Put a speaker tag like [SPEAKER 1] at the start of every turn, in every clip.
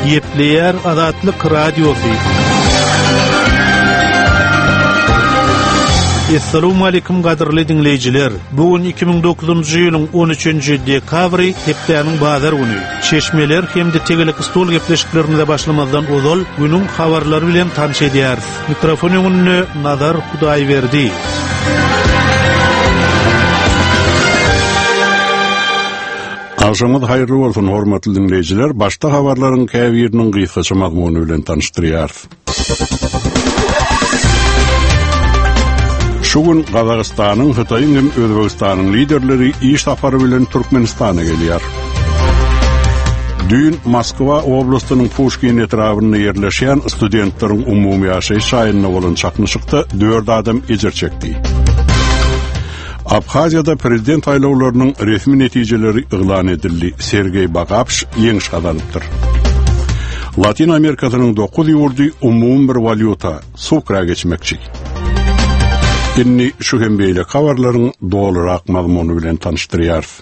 [SPEAKER 1] Yepleyer Azatlyk Radiosu. Assalamu alaykum gaderli dinleyijiler. Bugün 2009-njy ýylyň 13-nji dekabry, hepdeniň bazar güni. Çeşmeler hemde tegelik stol gepleşiklerine başlamazdan ozal günüň habarlary bilen tanış edýäris. Mikrofonyň önüne Nazar Hudaýberdi.
[SPEAKER 2] Akşamyz haýyrly bolsun hormatly dinleyijiler. Başda habarlaryň käbiriniň gysgaça magmuny bilen tanışdyrýarys. Şugun Gazagystanyň, Hytaýyň hem Özbegistanyň liderleri iş sapary bilen Türkmenistana gelýär. Dün Moskwa oblastynyň Pushkin etrawyna ýerleşýän studentleriň umumy ýaşaýyş şaýynyna bolan çaknyşykda 4 adam ejir çekdi. Abhazyada prezident saýlawlarynyň resmi netijeleri ýylan edildi. Sergey Bagapsh ýeňiş gazanypdyr. Latin Amerikasynyň 9 ýurdy umumy bir valyuta sukra geçmekçi. Dinni şu hem beýle habarlaryň dolarak mazmuny bilen tanışdyrýarys.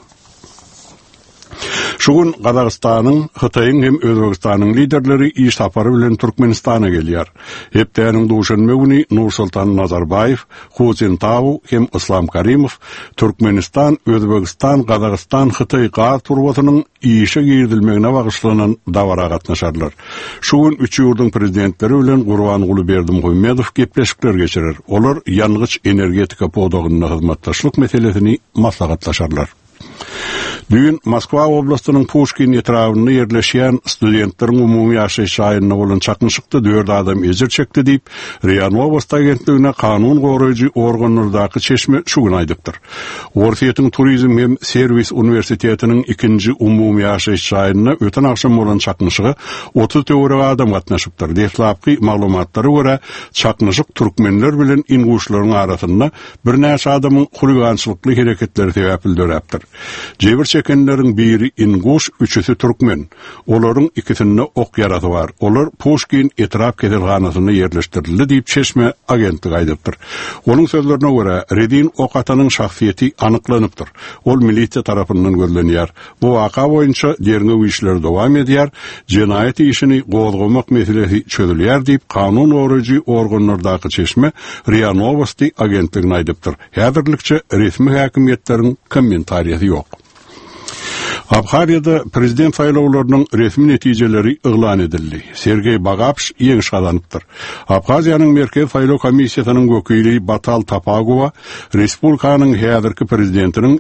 [SPEAKER 2] Şugun Gazagystanyň, Hytaýyň hem Özbegistanyň liderleri iş sapary bilen Türkmenistana gelýär. Hepdeniň duşanma güni Nursultan Nazarbayew, Hu Jintao hem Islom Karimow Türkmenistan, Özbegistan, Gazagystan, Hytaý gaz turbasynyň işe girdilmegine bagyşlanan dawara gatnaşarlar. Şugun üç ýurduň prezidentleri bilen Gurbanguly Berdimuhammedow gepleşikler geçirer. Olar ýangyç energetika podagyna hyzmatdaşlyk meselesini maslahatlaşarlar. Dün Moskwa oblastynyň Pushkin etrawyna ýerleşýän studentleriň umumy ýaşaýyş şaýynyna bolan çaknyşykda 4 adam ejir çekdi diýip RIA Novosti agentligine kanun goraýjy organlardaky çeşme şugun aýdypdyr. Orfiýetiň Turizm hem Servis Universitetiniň 2-nji umumy ýaşaýyş şaýynyna öten akşam bolan çaknyşyga 34 adam gatnaşypdyr. Deslapky maglumatlary görä çaknyşyk türkmenler bilen inguşlaryň arasynda bir näçe adamyň huligançylykly hereketleri sebäpli döräpdir. Jebir çekenleriň biri inguş, üçüsü türkmen. Olaryň ikisinde ok yarası bar. Olar Pushkin etrap kesilganasyna ýerleşdirildi diýip çeşme agentligi aýdypdyr. Onuň sözlerine görä, Redin ok atanyň şahsiýeti anyklanypdyr. Ol milisiýa tarapyndan gözlenýär. Bu waka boýunça derňe işler dowam edýär. Jenaýat işini gozgamak meselesi çözülýär diýip kanun goraýjy organlardaky çeşme RIA Novosti agentligine aýdypdyr. Häzirlikçe resmi häkimetleriň kommentariýasy ýok. Abhazyada prezident saýlawlarynyň resmi netijeleri ýylan edildi. Sergey Bagapsh ýeňiş gazanypdyr. Abhazyanyň merkez saýlaw komissiýasynyň wekili Batal Tapagowa respublikanyň häzirki prezidentiniň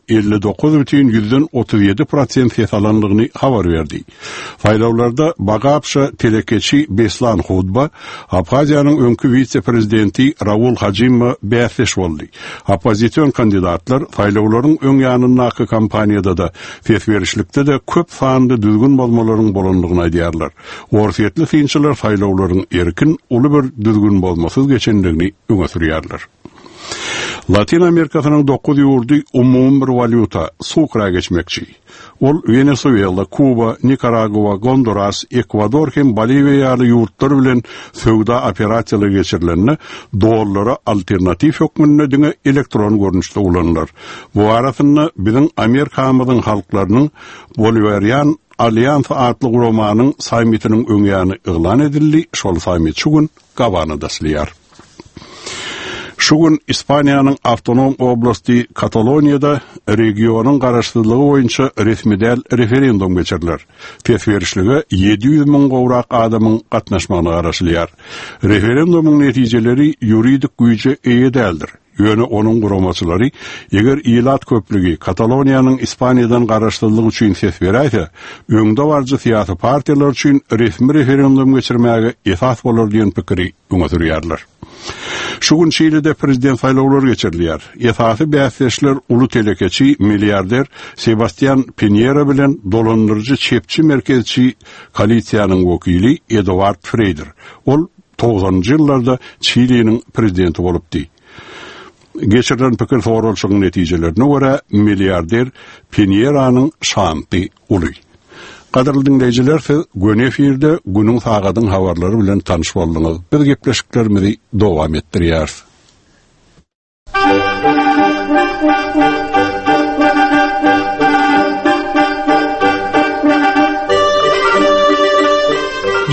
[SPEAKER 2] 59,37% fesalanlygyny habar berdi. Saýlawlarda Bagapsha telekeçi Beslan Hudba, Abhazyanyň öňkü vice-prezidenti Raul Hajimova bäsleş boldy. Opozisiýon kandidatlar saýlawlaryň öň ýanyndaky kampaniýada da fesberişlikde de köp sandy düzgün bolmalaryň bolanlygyny aýdýarlar. Orfiýetli synçylar saýlawlaryň erkin, uly bir düzgün bolmasyz geçendigini öňe sürýärler. Latin Amerikasynyň 9 ýurdy umumy bir valyuta sukra geçmekçi. Ol Venezuela, Kuba, Nikaragua, Honduras, Ekvador hem Boliviýa ýurtlar bilen söwda operasiýalary geçirilenine dollara alternatif hökmünde diňe elektron görnüşde ulanlar. Bu arasynda biziň Amerikamyzyň halklarynyň Bolivarian Alliansa adly gurumanyň sammitiniň öňýany ýylan edildi. Şol sammit şugun Gavanada daşlýar. Şugun Ispaniýanyň awtonom oblasti Kataloniýada regionyň garaşdyrlygy boýunça resmidäl referendum geçiriler. Fesberişlige 700.000 gowrak adamyň gatnaşmagyna garaşylýar. Referendumuň netijeleri ýuridik güýje eýe däldir. Ýöne onuň guramaçylary eger ilat köplügi Kataloniýanyň Ispaniýadan garaşdyrlygy üçin ses berýärse, öňde barjy syýasy partiýalar üçin resmi referendum geçirmäge esas bolar diýen pikiri öňe sürýärler. Şugun Çile'de prezident saýlawlary geçirilýär. Esasy bäsleşler uly telekeçi milliarder Sebastian Piñera bilen dolandyrjy çepçi merkezçi koalisiýanyň wekili Eduard Freyder. Ol 90-njy ýyllarda Çile'niň prezidenti bolupdy. Geçirilen pikir sorulşynyň netijelerine görä milliarder Piñeranyň şanty uly. Qadarly dinleyijiler, göne efirde günüň sagadyň habarlary bilen tanyş boldyňyz. Biz gepleşiklerimizi dowam etdirýäris.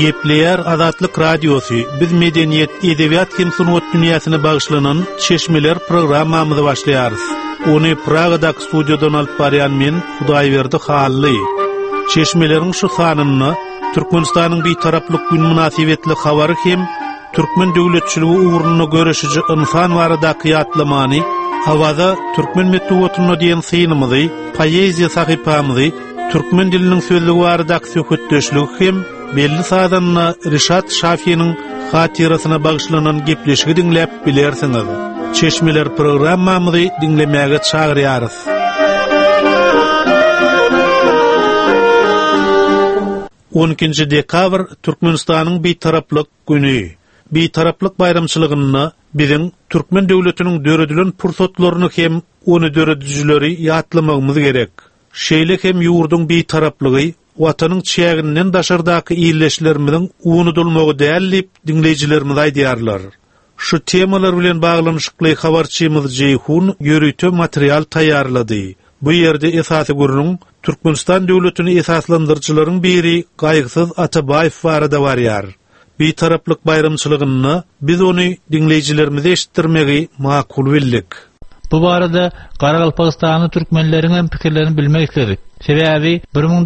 [SPEAKER 1] Gepleyer Azatlyk Radiosu, biz medeniyet, edebiyat hem sunat dünýäsyna bagyşlanan Çeşmeler programmamyzy başlaýarys. Onu Praga'daki studiodan alıp barýan men Hudaýberdi Hally. Çeşmelerin şu sanyny Türkmenistanyň bir taraplyk gün münasibetli habary hem Türkmen döwletçiligi uğruna görüşici insan baradaky ýatlamany, hawada Türkmen metduwatyna diýen synymyzy, poeziýa sahypamyzy, Türkmen diliniň sözlügi baradaky söhbetdeşligi hem belli sadanna Rişat Şafiýanyň hatirasyna bagyşlanan gepleşigi dinläp bilersiňiz. Çeşmeler programmamyzy dinlemäge çagyrýarys. 12 dekabr Türkmenistanyň bir taraplyk güni. Bir taraplyk bayramçylygyny biziň Türkmen döwletiniň döredilen pursatlaryny hem onu döredüjileri ýatlamagymyz gerek. Şeýle hem ýurduň bir taraplygy watanyň çäginden daşardaky ýerleşlerimiziň unutulmagy däl diýip dinleýijilerimiz aýdýarlar. Şu temalar bilen baglanyşykly habarçymyz Jeyhun ýörüýte material taýýarlady. Bu ýerde esasy görüň Türkmenistan döwletini esaslandyrjylaryň biri Gaýgysyz Atabaýew barada barýar. Bir taraplyk bayramçylygyny biz onu dinleýijilerimize eşitdirmegi makul bildik.
[SPEAKER 3] Bu barada Garagalpagystanyň türkmenleriň pikirlerini bilmek istedik. Sebäbi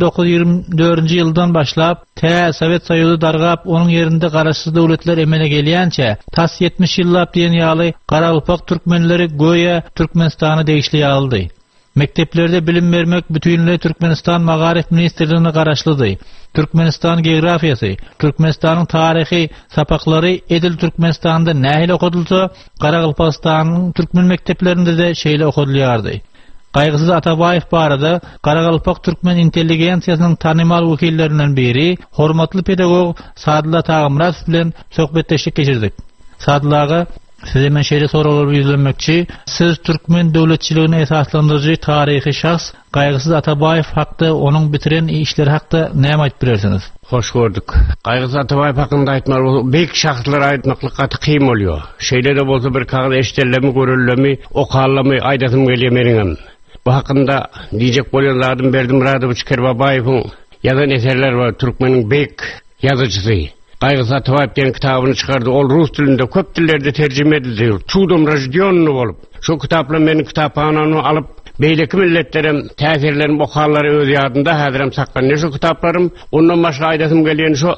[SPEAKER 3] 1924-nji ýyldan başlap Sowet Soýuzy dargap onuň ýerinde garaşsyz döwletler emele gelýänçe tas 70 ýyllap diýen ýaly Garagalpak türkmenleri goýa Türkmenistany degişli aldy. Mekteplerde bilim vermek bütünle Türkmenistan Magarif Ministerliğine garaşlydy. Türkmenistan geografiýasy, Türkmenistanyň taryhy sapaklary edil Türkmenistanda nähili okudulsa, Garagalpagystanyň türkmen mekteplerinde de şeýle okudylýardy. Gaýgysyz Atabaýew barada Garagalpak türkmen intelligensiýasynyň tanymal wekillerinden biri, hormatly pedagog Sadyla Tagmyrazow bilen söhbetdeşik geçirdik. Sadylaga size men şeýle soralar ýüzlenmekçi, siz Türkmen döwletçiligini esaslandyrjy taryhy şahs Gaýgysyz Atabaýew hakda onuň bitiren işleri hakda näme aýdyp bilersiňiz?
[SPEAKER 4] Hoş gördük. Gaýgysyz Atabaýew hakynda aýtmak beýik şahslar aýtmaklyk kym bolýar. Şeýle de bolsa bir kagaz eşitellemi, görellemi, okanlamy aýdatym gelýär meniňem. Bu hakynda diýjek bolýan zadym Berdim Radowyç Kerbabaýewiň ýazan eserler bar, Türkmeniň beýik ýazyjysy. Gaýgysyz Atabaýew diýen kitabyny çykardy. Ol rus dilinde köp dillerde terjime edildi. Çudum rajdyonny bolup. Şu kitapla meni kitaphanany alyp beýleki milletlerem täsirlerini okanlary öz ýadynda häzirem saklanýar. Şu kitaplarym ondan başga aýdatym gelýän şu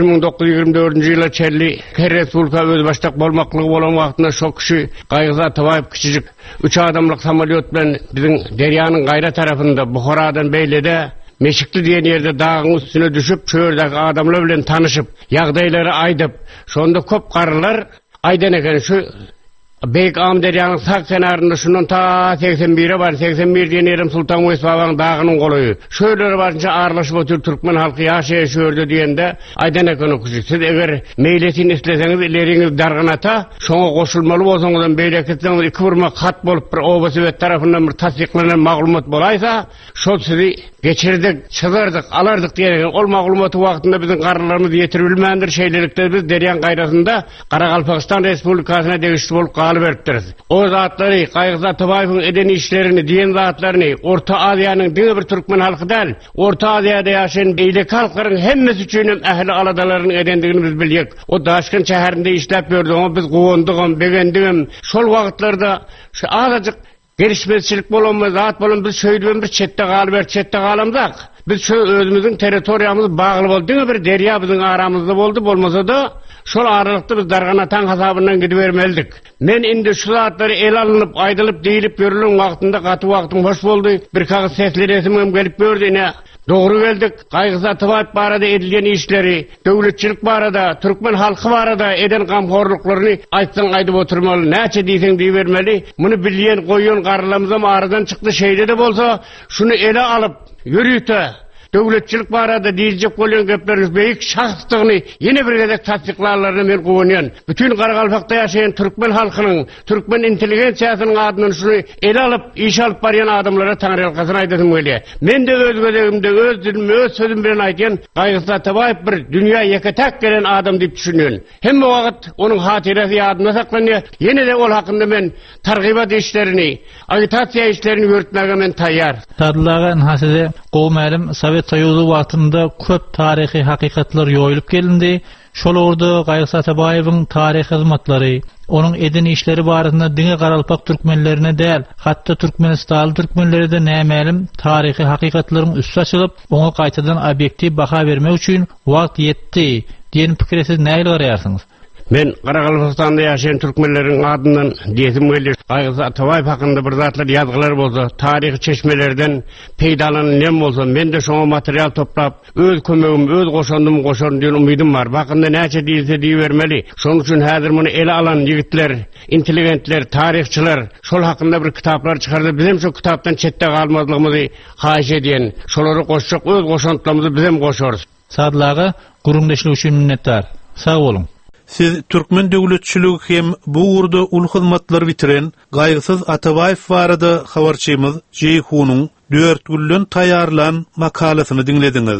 [SPEAKER 4] 1924-nji ýyla çelli Respublika öz başdak bolmaklygy bolan wagtynda şu kişi Gaýgysyz Atabaýew kiçijik 3 adamlyk samolyot bilen biziň derýanyň gaýra tarapynda Buharadan Beýlede Meşikli diýen ýerde dağın üstüne düşüp, şöýerdäki adamlar bilen tanışyp, ýagdaýlary aýdyp, şonda köp garrylar aýdan eken şu Beýik Am derýanyň sag kenarynda şundan ta 81-e bar, 81 diýen ýerim Sultan Weýsbagyň dağynyň goloýy. Şöýlere barınça arlaşyp oturup Türkmen halky ýaşaýar şöýerde diýende aýdan eken okuşy. Siz eger meýletini isleseňiz, ileriňiz dargynata, şoňa goşulmaly bolsaňyz, beýleketiniň iki burma hat bolup bir Obasowet tarapyndan bir tasdiklanan maglumat bolaýsa, şol sizi geçirdik, çyzardyk, alardyk diýen ol maglumaty wagtynda biziň garrylarymyz ýetirip bilmändir. Şeýlelikde biz derýan gaýrasynda Garagalpakstan Respublikasyna degişli bolup galyp beripdir. O zatlary, Gaýgysyz Atabaýewiň eden işlerini, diýen zatlaryny Orta Aziýanyň diňe bir türkmen halky däl, Orta Aziýada ýaşaýan beýleki halklaryň hemmesi üçin ähli aladalaryň edendigini biz bilýek. O Daşkyn şäherinde işläp berdi, biz gowandygam, begendigim. Şol wagtlarda şu azadyk gelişmezçilik bolanma zat bolan biz şöýdülen bir çetde galyp çetde galamdak. Biz şu özümüzün territoriýamyzy bagly boldy, bir derýa biziň aramyzda boldy, bolmasa da şol aralykda biz darganatan hasabyndan gidibermeldik. Men indi şu zatlary el alınıp, aýdylyp, diýilip görülen wagtynda gaty wagtym hoş boldy. Bir kagaz sesli resimim gelip berdi ine. Doğru geldik. Gaýgysyz Atabaýew barada edilgen işleri, döwletçilik barada, Türkmen halky barada eden gamhorluklaryny aýtsaň aýdyp oturmaly, näçe diýseň diýbermeli. Muny bilýän, goýýan garrylarymyzam aradan çykdy. Şeýle de bolsa, şunu ele alyp, ýürüýte. Döwletçilik barada diýiljek bolan geplerimiz beýik şahslygyny ýene bir gezek tasdiklarlaryny men goýanýan. Bütün Garagalpakda ýaşaýan türkmen halkynyň, türkmen intelligensiýasynyň adyny şunu ele alyp, iş alyp barýan adamlara taňrylykasyny aýdym gelýär. Men de öz gözegimde, öz dilimde, öz sözüm bilen aýdýan, Gaýgysyz Atabaýew bir dünýä ýeketek gelen adam diýip düşünýän. Hemme wagt onuň hatyrasy ýadyna saklanýar. Ýene de ol hakynda men targybat işlerini, agitasiýa işlerini ýürütmäge men taýýar.
[SPEAKER 3] Sadylaga hasede gowmaýlym Sowet Sovet Soýuzy wagtynda köp taryhy hakykatlar ýoýulyp gelindi. Şol orada Gaýrı Atabaýewiň taryhy hyzmatlary, onuň eden işleri barasynda diňe garalpak türkmenlerine däl, hatda Türkmenistan türkmenleri de nämelim taryhy hakykatlaryň üstü açylyp, oňa gaýtadan obyektiv baha bermek üçin wagt ýetdi diýen pikirde siz näle garaýarsyňyz?
[SPEAKER 4] Men Qaraqalpaqstanda ýaşaýan türkmenleriň adyndan diýetim gelir. Gaýrı Atabaýew hakynda bir zatlar ýazgylar bolsa, taryhy çeşmelerden peýdalanan nem bolsa, men de şoňa material toplap, öz kömegim, öz goşandymy goşan diýen umydym bar. Bakynda näçe diýilse diýibermeli. Şonuň üçin häzir muny ele alan ýigitler, intelligentler, taryhçylar şol hakynda bir kitaplar çykardy. Bizim şu kitapdan çetde galmazlygymyzy haýyş edýän, şolary goşjak öz goşantlarymyzy bizim goşarys.
[SPEAKER 3] Sadlagy gurumdaşlyk üçin minnetdar. Sag bolun.
[SPEAKER 1] Siz Türkmen döwletçiligi hem bu urda ul hyzmatlar bitiren Gaýrysız Atabaýew barada habarçymyz Jeyhunyň 4 günden taýýarlan makalasyny dinlediňiz.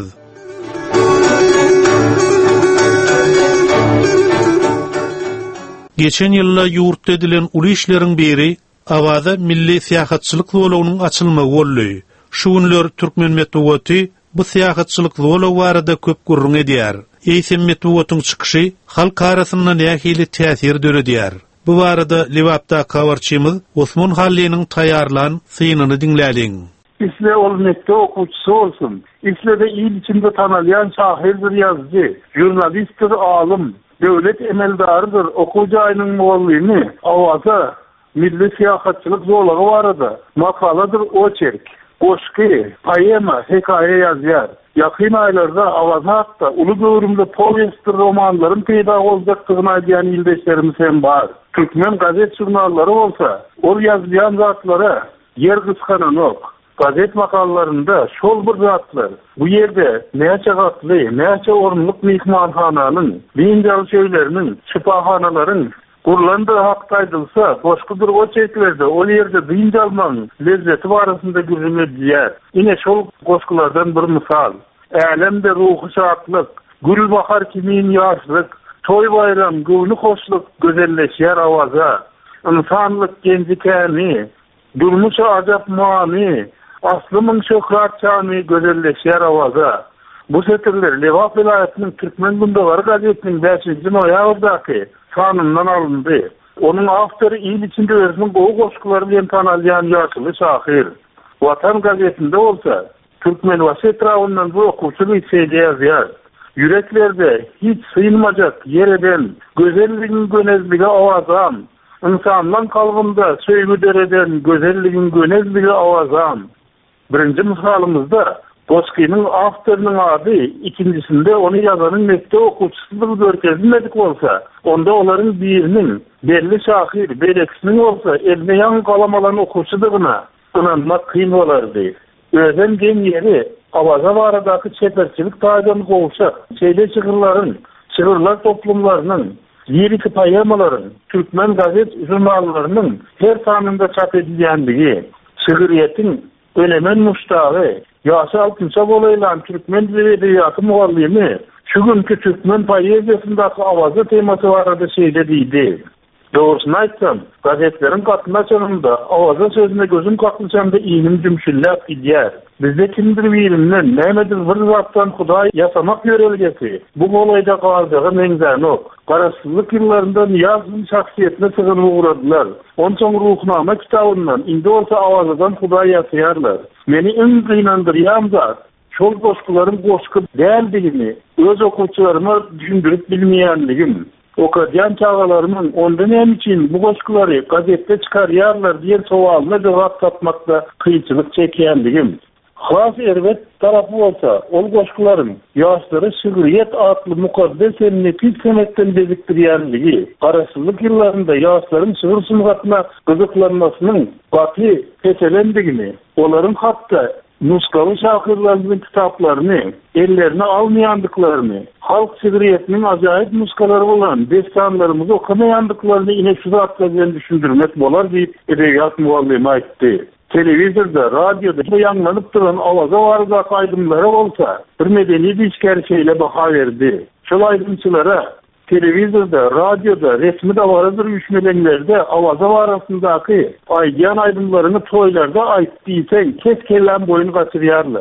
[SPEAKER 1] Geçen ýylda ýurtda edilen uly işleriň biri Awaza milli syýasatçylyk zolawynyň açylmagy boldy. Şu günler Türkmen medeniýeti bu syýasatçylyk zolawy barada köp gurrun edýär. Eýsem medeniýetiň çykyşy halk arasynda nähili täsir döredýär. Bu barada Liwapda habarçymyz Osman Halliniň taýýarlan synyny dinläliň.
[SPEAKER 5] İsle ol mekde okuwçysy bolsun. İsle de il içinde tanalyan şahir bir ýazgy, jurnalistdir, alim, döwlet emeldarydyr, okuw jaýynyň muallimi, Awaza milli syýasatçylyk zolagy barada makaladyr, oçerk, goşky, poema, hekaýe ýazýar. Yakın aylarda Awaza hatta ulu böwrümde powestdir, romanlaryň peýda boljakdygyny aýdýan ýyldaşlarymyz hem bar. Türkmen gazet jurnallary bolsa, ol ýazýan zatlara yer gyskananok. Gazet makallalarında şol bir zatlar, bu yerde näçe gatly, näçe orunluk mehmanhananyň, biňjal şeýleriniň, şifahanalaryň gurlandy hakda aýdylsa, boşkudur o çeýtlerde, ol ýerde biňjalmaň lezzeti barasynda görünýär. Ine şol goşkulardan bir misal. Älemde ruhy şatlyk, gül bahar kimin ýaşlyk, toý bayram, göwnü hoşluk gözelleşýär Awaza. İnsanlyk gençlikäni, durmuşa ajap many, aslymyň şöhrat çany gözelleşýär Awaza. Bu setirler Liwap vilayatynyň Türkmen Gündewary gazetiniň 5-nji noýabrdaky sanyndan alındy. Onun awtory il içinde özüniň gowy goşkulary bilen tanalýan ýaşly şahir. Watan gazetinde bolsa, Türkmen Wasetrawynyň bu okuwçylyk ýazýar. Yüreklerde hiç sığınmajak yer eden, gözelligiň gönezligi Awazam. İnsanlaň kalbynda söýgü dereden, gözelligiň gönezligi Awazam. Birinji misalymyzda Goşkynyň awtorynyň ady, ikincisinde onu ýazanyň mekdep okuwçysydyr görkezilmedik bolsa, onda olaryň biriniň belli şahir, berekisiniň bolsa, eline ýan galam alan okuwçydygyna inanmak kyn bolardy. Özen gen ýeri Awaza baradaky çeperçilik taýdan gowşak, şeýle çygyrylaryň, çygyrylar toplumlarynyň, lirik poemalaryň, Türkmen gazet jurnallarynyň her sanynda çap edilýändigi, şygyryýetin önemen muştagy, ýaşy altynça bolaýlan Türkmen edebiýaty muallimi, şu günkü Türkmen poeziýasyndaky Awaza temasy barada şeýle diýdi. Doğrusyny aýtsam, gazetleriň gatna çanynda Awaza sözüne gözüm kaklyçanda iňim jümşillap gidýär. Bizde kimdir birimden, nämedir bir zatdan Hudaý ýasamak ýörelgesi. Bu bolaýda galdygy meňzänok. Garaşsyzlyk ýyllaryndan ýazgyn şahsiýetine sygynyp uğradylar. Onçoň ruhnama kitabyndan indi bolsa Awazadan Hudaý ýasaýarlar. Meni iň gynandyrýan zat şol goşkularyň goşky däldigini öz okuwçylaryma düşündirip bilmeýänligim. Okadyan çağalarımın ondan hem için bu goşkulary gazetde çykarýarlar diýen sowalyna jogap tapmakda kıyçılık çekýändigim. Has erwet tarafı bolsa, ol goşkularyň ýaşlary şygyryýet atly mukaddes hem nepis senetden bezikdirýändigi, garaşsyzlyk ýyllarynda ýaşlaryň şygyr sungatyna gyzyklanmasynyň gaty peselendigini, olaryň hatda nuskaly şahirleriň kitaplaryny ellerine almaýandyklaryny, halk şygyryýetiniň ajaýyp nuskalary bolan destanlarymyzy okamaýandyklaryny ine şu zatla bilen düşündirmek bolar diýip edebiýat muallimi aýtdy. Televizorda, radioda ýanlanyp duran Awaza barada aýdymlary bolsa, bir medeni diýişkär şeýle baha berdi. Şol aýdymçylara televizorda, radioda, resmi davaradır üşmeleňlerde Awaza barasyndaky aýdýan aýdymlaryny toýlarda aýtdyýsan kes kellen boyun gaçyrýarlar.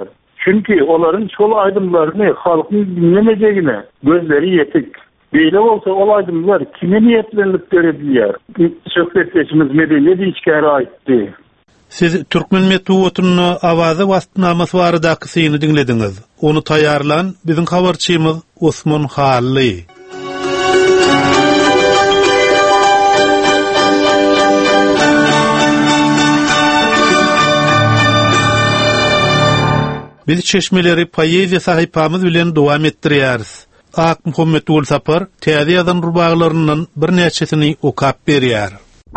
[SPEAKER 5] Çünkü onların şol aydımlarını halkın dinlemeyeceğine gözleri yetik. Böyle olsa ol aydımlar kime niyetlenip görebiliyor? Söhbetleşimiz medeniyet içkere aitti.
[SPEAKER 1] Siz Türkmen Metuwat'ın avaza vastnaması baradaky syny dinlediniz. Onu tayarlan bizim habarçymyz Osman Hally. Biz çeşmeleri poeziya sahipamız bilen dowam etdirýäris. Ak Muhammed Ul Sapar täze ýazan rubaglaryndan bir näçesini okap berýär.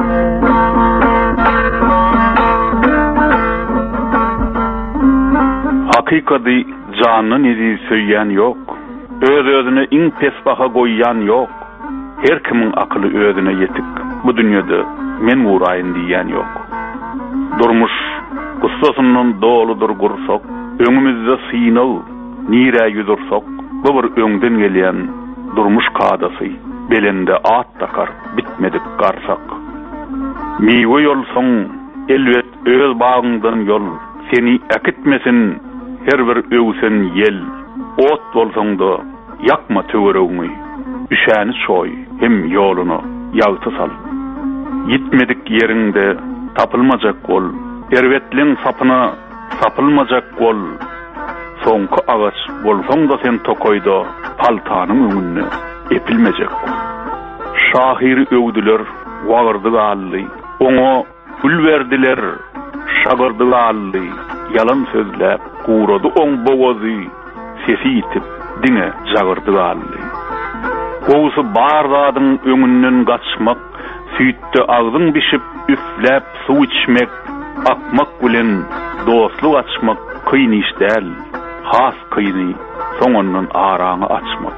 [SPEAKER 6] Hakykady janyny nezi söýýän ýok. Öz-özüne iň pesbaha goýýan ýok. Her kimiň akyly özüne ýetik. Bu dünýede men guraýyn diýen ýok. Durmuş gustasyndan doludur gursok. Öňümizde synaw, nire ýüzursok. Bu bir öňden gelýän durmuş kadasy. Belinde at takar, bitmedik garsak. Miwe ýolsoň, elbet öz bagyňdan ýol. Seni akitmesin her bir öwsen yel. Ot bolsaňda yakma töweregiňi. Üşäni şoý, hem ýoluny ýagty sal. Gitmedik ýerinde tapylmajak gol. Erwetliň sapyna sapylmajak gol. Soňky agaç bolsaň da sen tokoyda paltanyň öňünde epilmejek. Şahir öwdüler, wagyrdy gally. Oňa gül berdiler, şagyrdy gally. Yalan sözläp, gurady oň bowazy, sesi ýitip, diňe jagyrdy gally. Gowsy bar zadyň öňünden gaçmak, süýtde agzyň bişip üfläp suw içmek, akmak bilen dostluk açmak kıyın iş däl. Has kıyını soňundan araňy açmak.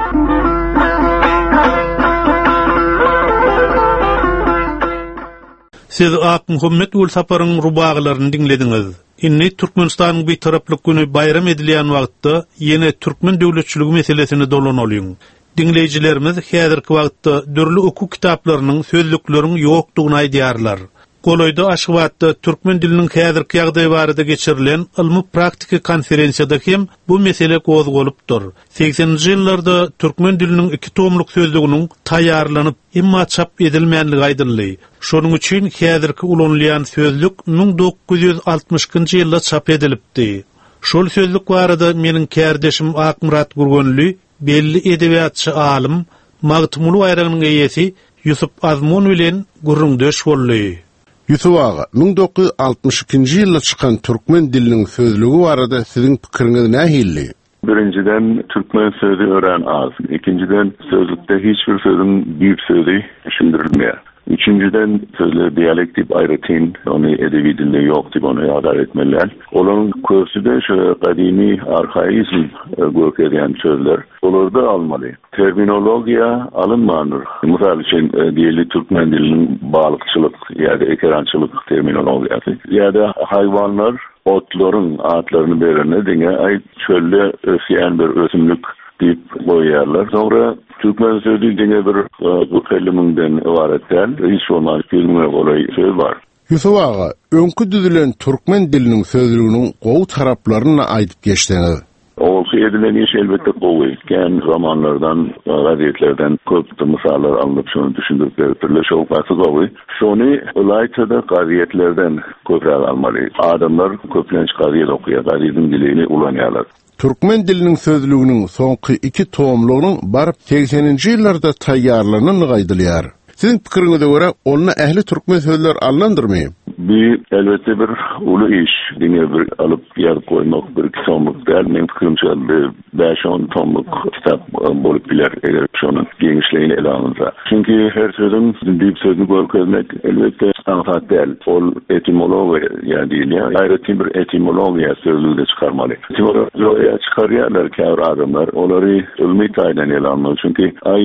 [SPEAKER 1] Siz Ak Muhammed Ul Saparyň rubaglaryny dinlediňiz. Inni Türkmenistanyň bir taraplyk güni bayram edilýän wagtda ýene türkmen döwletçiligi meselesini dolanalyň. Dinleýijilerimiz häzirki wagtda dürli oku kitaplarynyň sözlükleriniň ýokdugyny aýdýarlar. Goloyda Aşgabatda türkmen diliniň häzirki ýagdaýy barada geçirilen ilmi praktiki konferensiýada hem bu mesele gozgolypdyr. 80-nji ýyllarda türkmen diliniň 2 tomluk sözlüginiň taýýarlanyp imma çap edilmänligi aýdyldy. Şonuň üçin häzirki ulanylýan sözlük 1960-njy ýylda çap edilipdi. Şol sözlük barada meniň kärdeşim Akmurat Gurgonly, belli edebiýatçy alim, Magtymulu aýragynyň eýesi Ýusup Azmun bilen gurrundaş boldy.
[SPEAKER 2] Yusuf ağa, 1962-nji ýylda çykan türkmen diliniň sözlügi barada siziň pikiriňiz nähilli?
[SPEAKER 7] Birinciden Türkmen sözü öğren az. İkinciden sözlükte hiçbir sözün bir sözü düşündürülmüyor. Üçüncüden sözleri diyalektik ayrıtın, onu edebi dilde yok deyip onu adar etmeliler. Onun körsü de şöyle kadimi arkaizm görk eden sözler. Olur da almalı. Terminologiya alınmanır. Misal için diyeli Türkmen dilinin balıkçılık ya da ekerançılık terminologiyası. Ya da hayvanlar otların adlarını verene dine ait çölde ösyen bir ösümlük deyip koyarlar. Sonra Türkmen sözü dine bir bu kelimenden ibaretten hiç olmaz kelime olay söz var.
[SPEAKER 2] Yusuf ağa, öňkü düzülen Türkmen diliniň sözlüginiň gowy taraplaryna aýdyp geçdiňiz.
[SPEAKER 7] Olsa edilen iş elbette kovuy. Yani zamanlardan, gazetlerden köp misallar alınıp şunu düşündükleri şovkası kovuy. Şunu Ilayça'da gazetlerden köprek almalı. Adamlar köplenç gazet okuyor. Gazetin dilini ulanıyorlar.
[SPEAKER 2] Türkmen diliniň sözlüginiň soňky 2 tomlugynyň barıp 80-nji ýyllarda taýýarlanyny gaýdylýar. Siziň pikiriňize görä, onda ähli türkmen sözler allandyrmy?
[SPEAKER 7] Bir elbette bir ulu iş. Dine bir alıp yer koymak bir tomluk däl. Men pikirimçe 5-10 tomluk kitap bolup biler eger şonun genişliğini ele alınsa. Çünkü her sözün dip sözünü görkezmek elbette anfat däl. Ol etimologiya diýilýär. Aýratyn bir etimologiya sözlüğünde çıkarmalı. Etimologiya çıkarýarlar käwr adamlar. Olary ilmi taýdan ele almaly. Çünkü ay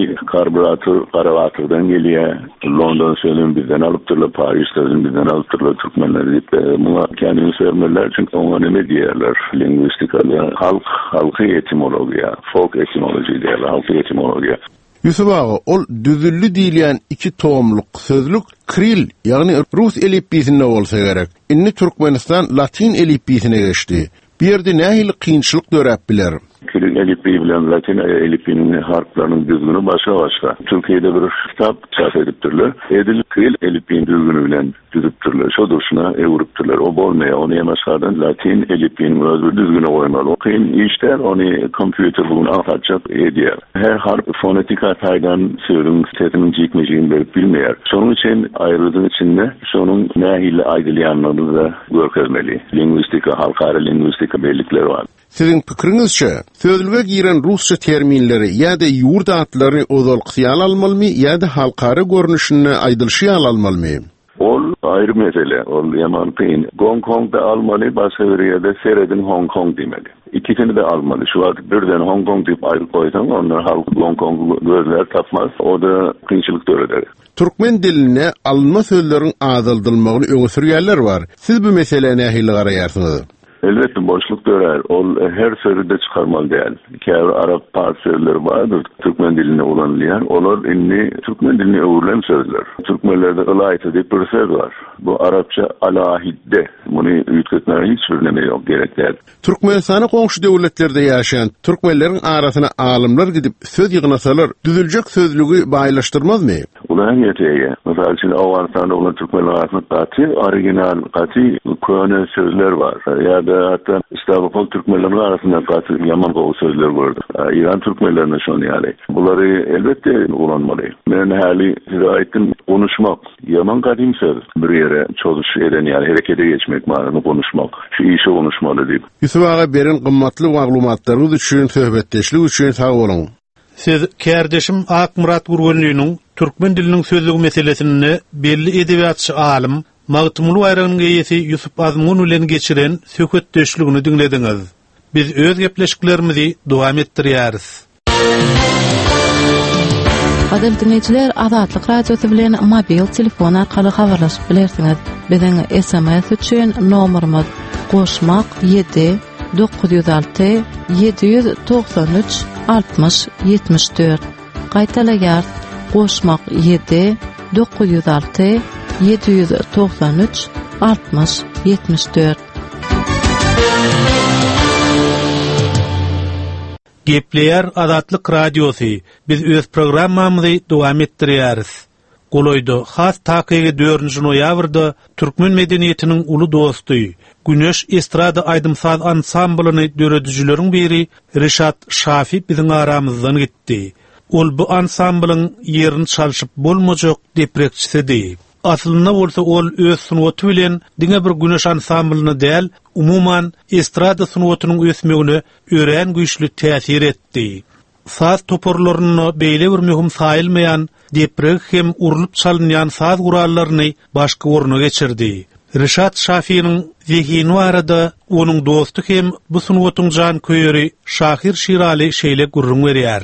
[SPEAKER 7] karburator gelýär. London sözünü bizden alıpdyrlar, Paris sözünü bizden alıpdyrlar. Türkmenler deyip buna kendini söylemeler çünkü ona ne diyorlar lingüistikada halkı etimologiya, folk etimoloji diyorlar, halkı etimologiya.
[SPEAKER 2] Yusuf ağa, ol düzüllü diýilýän 2 tomluk sözlük Kril, ýagny Rus elipbisinde bolsa gerek. Inni Türkmenistan Latin elipbisine geçdi.
[SPEAKER 8] Bir de nähili kynçylyk döräp biler.
[SPEAKER 7] Kirin elipi bilen Latin elipinin harflarının düzgünü başka. Türkiye'de bir kitap çap ediptirler. Edil Kil elipinin düzgünü bilen düzüptirler. Şo duruşuna Evroptirler. O bolmaya onu yemaşardan Latin elipinin özür düzgünü koymalı. O kıyın işler onu kompüter bugün anlatacak ediyor. Her harf fonetik hataydan sözün sesinin cikmeciğini verip bilmeyer. Sonun için ayrıldığın içinde sonun nehille aydılyanlarını da görkezmeli. Lingüistika, halkara lingüistika bellikleri var.
[SPEAKER 8] Sizin pikirinizçe, sözlüge giren Rusça terminleri ya da yurt adları ozalqyal almalı ya da halkara görünüşüne aydılşyal almalı?
[SPEAKER 7] Ol ayrı mesele. Ol yaman kıyın. Gong Kong'da almalı, başka bir yerde seyredin Hong Kong demeli. İkisini de almalı. Şu vakit birden Hong Kong deyip ayrı koysan onlar halk Hong Kong gözler tapmaz. O da kıyınçılık dörer.
[SPEAKER 8] Türkmen diline alınma sözlerin azaldılmağını öňe var. Siz bu meseleye nähili garaýarsynız?
[SPEAKER 7] Elbette boşluk dörer. Ol her sözü de çıkarmalı değil. Kâr Arap par sözleri vardır. Türkmen diline ulanılayan. Onlar Türkmen diline öğrenen sözler. Türkmenlerde ılayta diye bir söz var. Bu Arapça alahidde. Bunu yütketmeye hiç sürüleme yok. Gerek değil.
[SPEAKER 8] Türkmenistan'a komşu devletlerde yaşayan Türkmenlerin arasına alimler gidip söz yığınasalar düzülecek sözlüğü baylaştırmaz mı?
[SPEAKER 7] Ulan yeteğe. Mesela için Afganistan'da olan Türkmenler arasında orijinal köhne sözler var. Ya da hatta İstanbul Türkmenlerin arasında yaman kovu sözler vardı. İran Türkmenlerine şunu yani. Bunları elbette ulanmalı. Ben hali size aittim konuşmak. Yaman kadim söz. Bir yere çoluş eden yani harekete geçmek manasını konuşmak. Şu işi konuşmalı deyip.
[SPEAKER 8] Yusuf ağa berin kımmatlı maglumatlarınız üçün, söhbetleşlik üçün sağ olun.
[SPEAKER 1] Siz kardeşim Akmurat Gurgönlüğünün Türkmen dilinin sözlüğü meselesini belli edebiyatçı alim Magtumulu Ayran'ın geyesi Yusuf Azmun ulen geçiren söhbetleşligini dinlediniz. Biz öz gepleşiklerimizi devam ettirýäris.
[SPEAKER 9] Gaderli dinleyijiler, Azatlyk radiosu bilen mobil telefon arkaly habarlaşyp bilersiňiz. Biziň SMS üçin nomerimiz *7 906 793 60 74. Gaýtalaýar *7 906 793 60 74.
[SPEAKER 1] Gepleýär Azatlyk radiosu. Biz öz programmamyzy dowam etdirýäris. Goloyda has takygy 4-nji noýabrda Türkmen medeniýetiniň uly dosty, Güneş Estrada Aýdymsaz ansamblyny döredijileriň biri Reşat Şafi biziň aramyzdan gitdi. Ol bu ansamblın yerini çalşyp bolmajak deprekçisidi. Aslında bolsa ol öz sunuwaty bilen diňe bir Güneş ansamblini däl, umuman estrada sunuwatynyň ösmegine ören güýçli täsir etdi. Saz toporlaryny beýle bir mühim saýylmaýan deprek hem urulyp çalynýan saz gurallaryny başga orna geçirdi. Reşat Şafiýanyň zehini arada onuň dosty hem bu sunuwatyň jan köýeri Şahir Şirali şeýle gurrun berýär.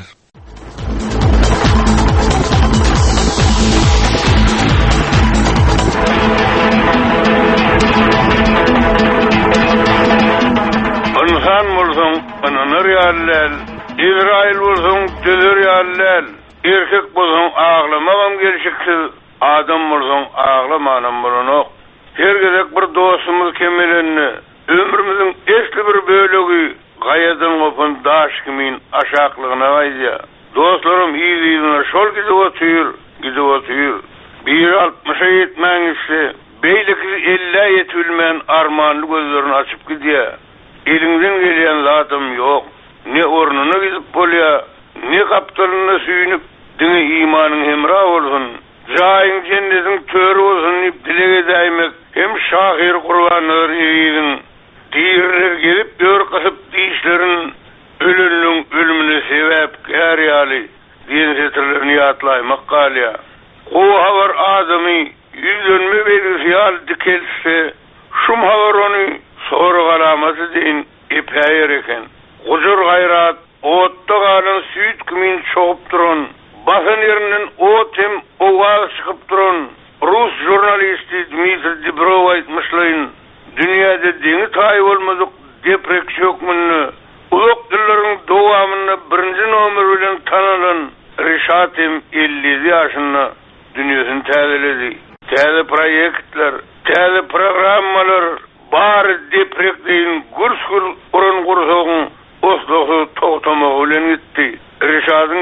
[SPEAKER 10] İsrail bolsun, döler ýalylar. Erkek bolsun, aglamagam gelşiksiz. Adam bolsun, aglamanan bolanok. Her gezek bir dostumuz kemelenni. Ömrümizin esli bir bölegi gaýadan gopan daş kimin aşaklygyna gaýdýa. Dostlarym ýygyna şol gidip otyr. Bir 60'a yetmäňisi beýleki 50 ýetilmän armanly gözlerini açyp gidýär. Eliňden gelýän zatym ýok. Ne ornuna gidip bolýa, ne kaptalyna süýnüp, diňe imanyň hemra bolsun, jaýyň jennetiň töre bolsun diýip dilege daýmak, hem şahir Kur'anlar ýeýiň diýerler gelip dör gysyp diýişlerin ölümlüň ölümüne sebäp gärýäli diýen setirlerini ýatlaýmak galýa. O habar adamy ýüzlenme belgisi dikelse, şum habar ony soru galamasy diýen epäýer eken. Gujur gayrat, otta galın süýt kimin çoğup durun. Basın yerinin ot hem oğaz çıkıp durun. Rus jurnalisti Dmitri Dibrov aýtmyşlaýyn. Dünyada deňi taý bolmadyk deprek çökmünni. Uluk dillerin dowamyny birinji nomer bilen tanalan Reşat hem 50 ýaşynda dünýäsini täzeledi. Täze proýektler, täze programmalar bar deprek diýen gurs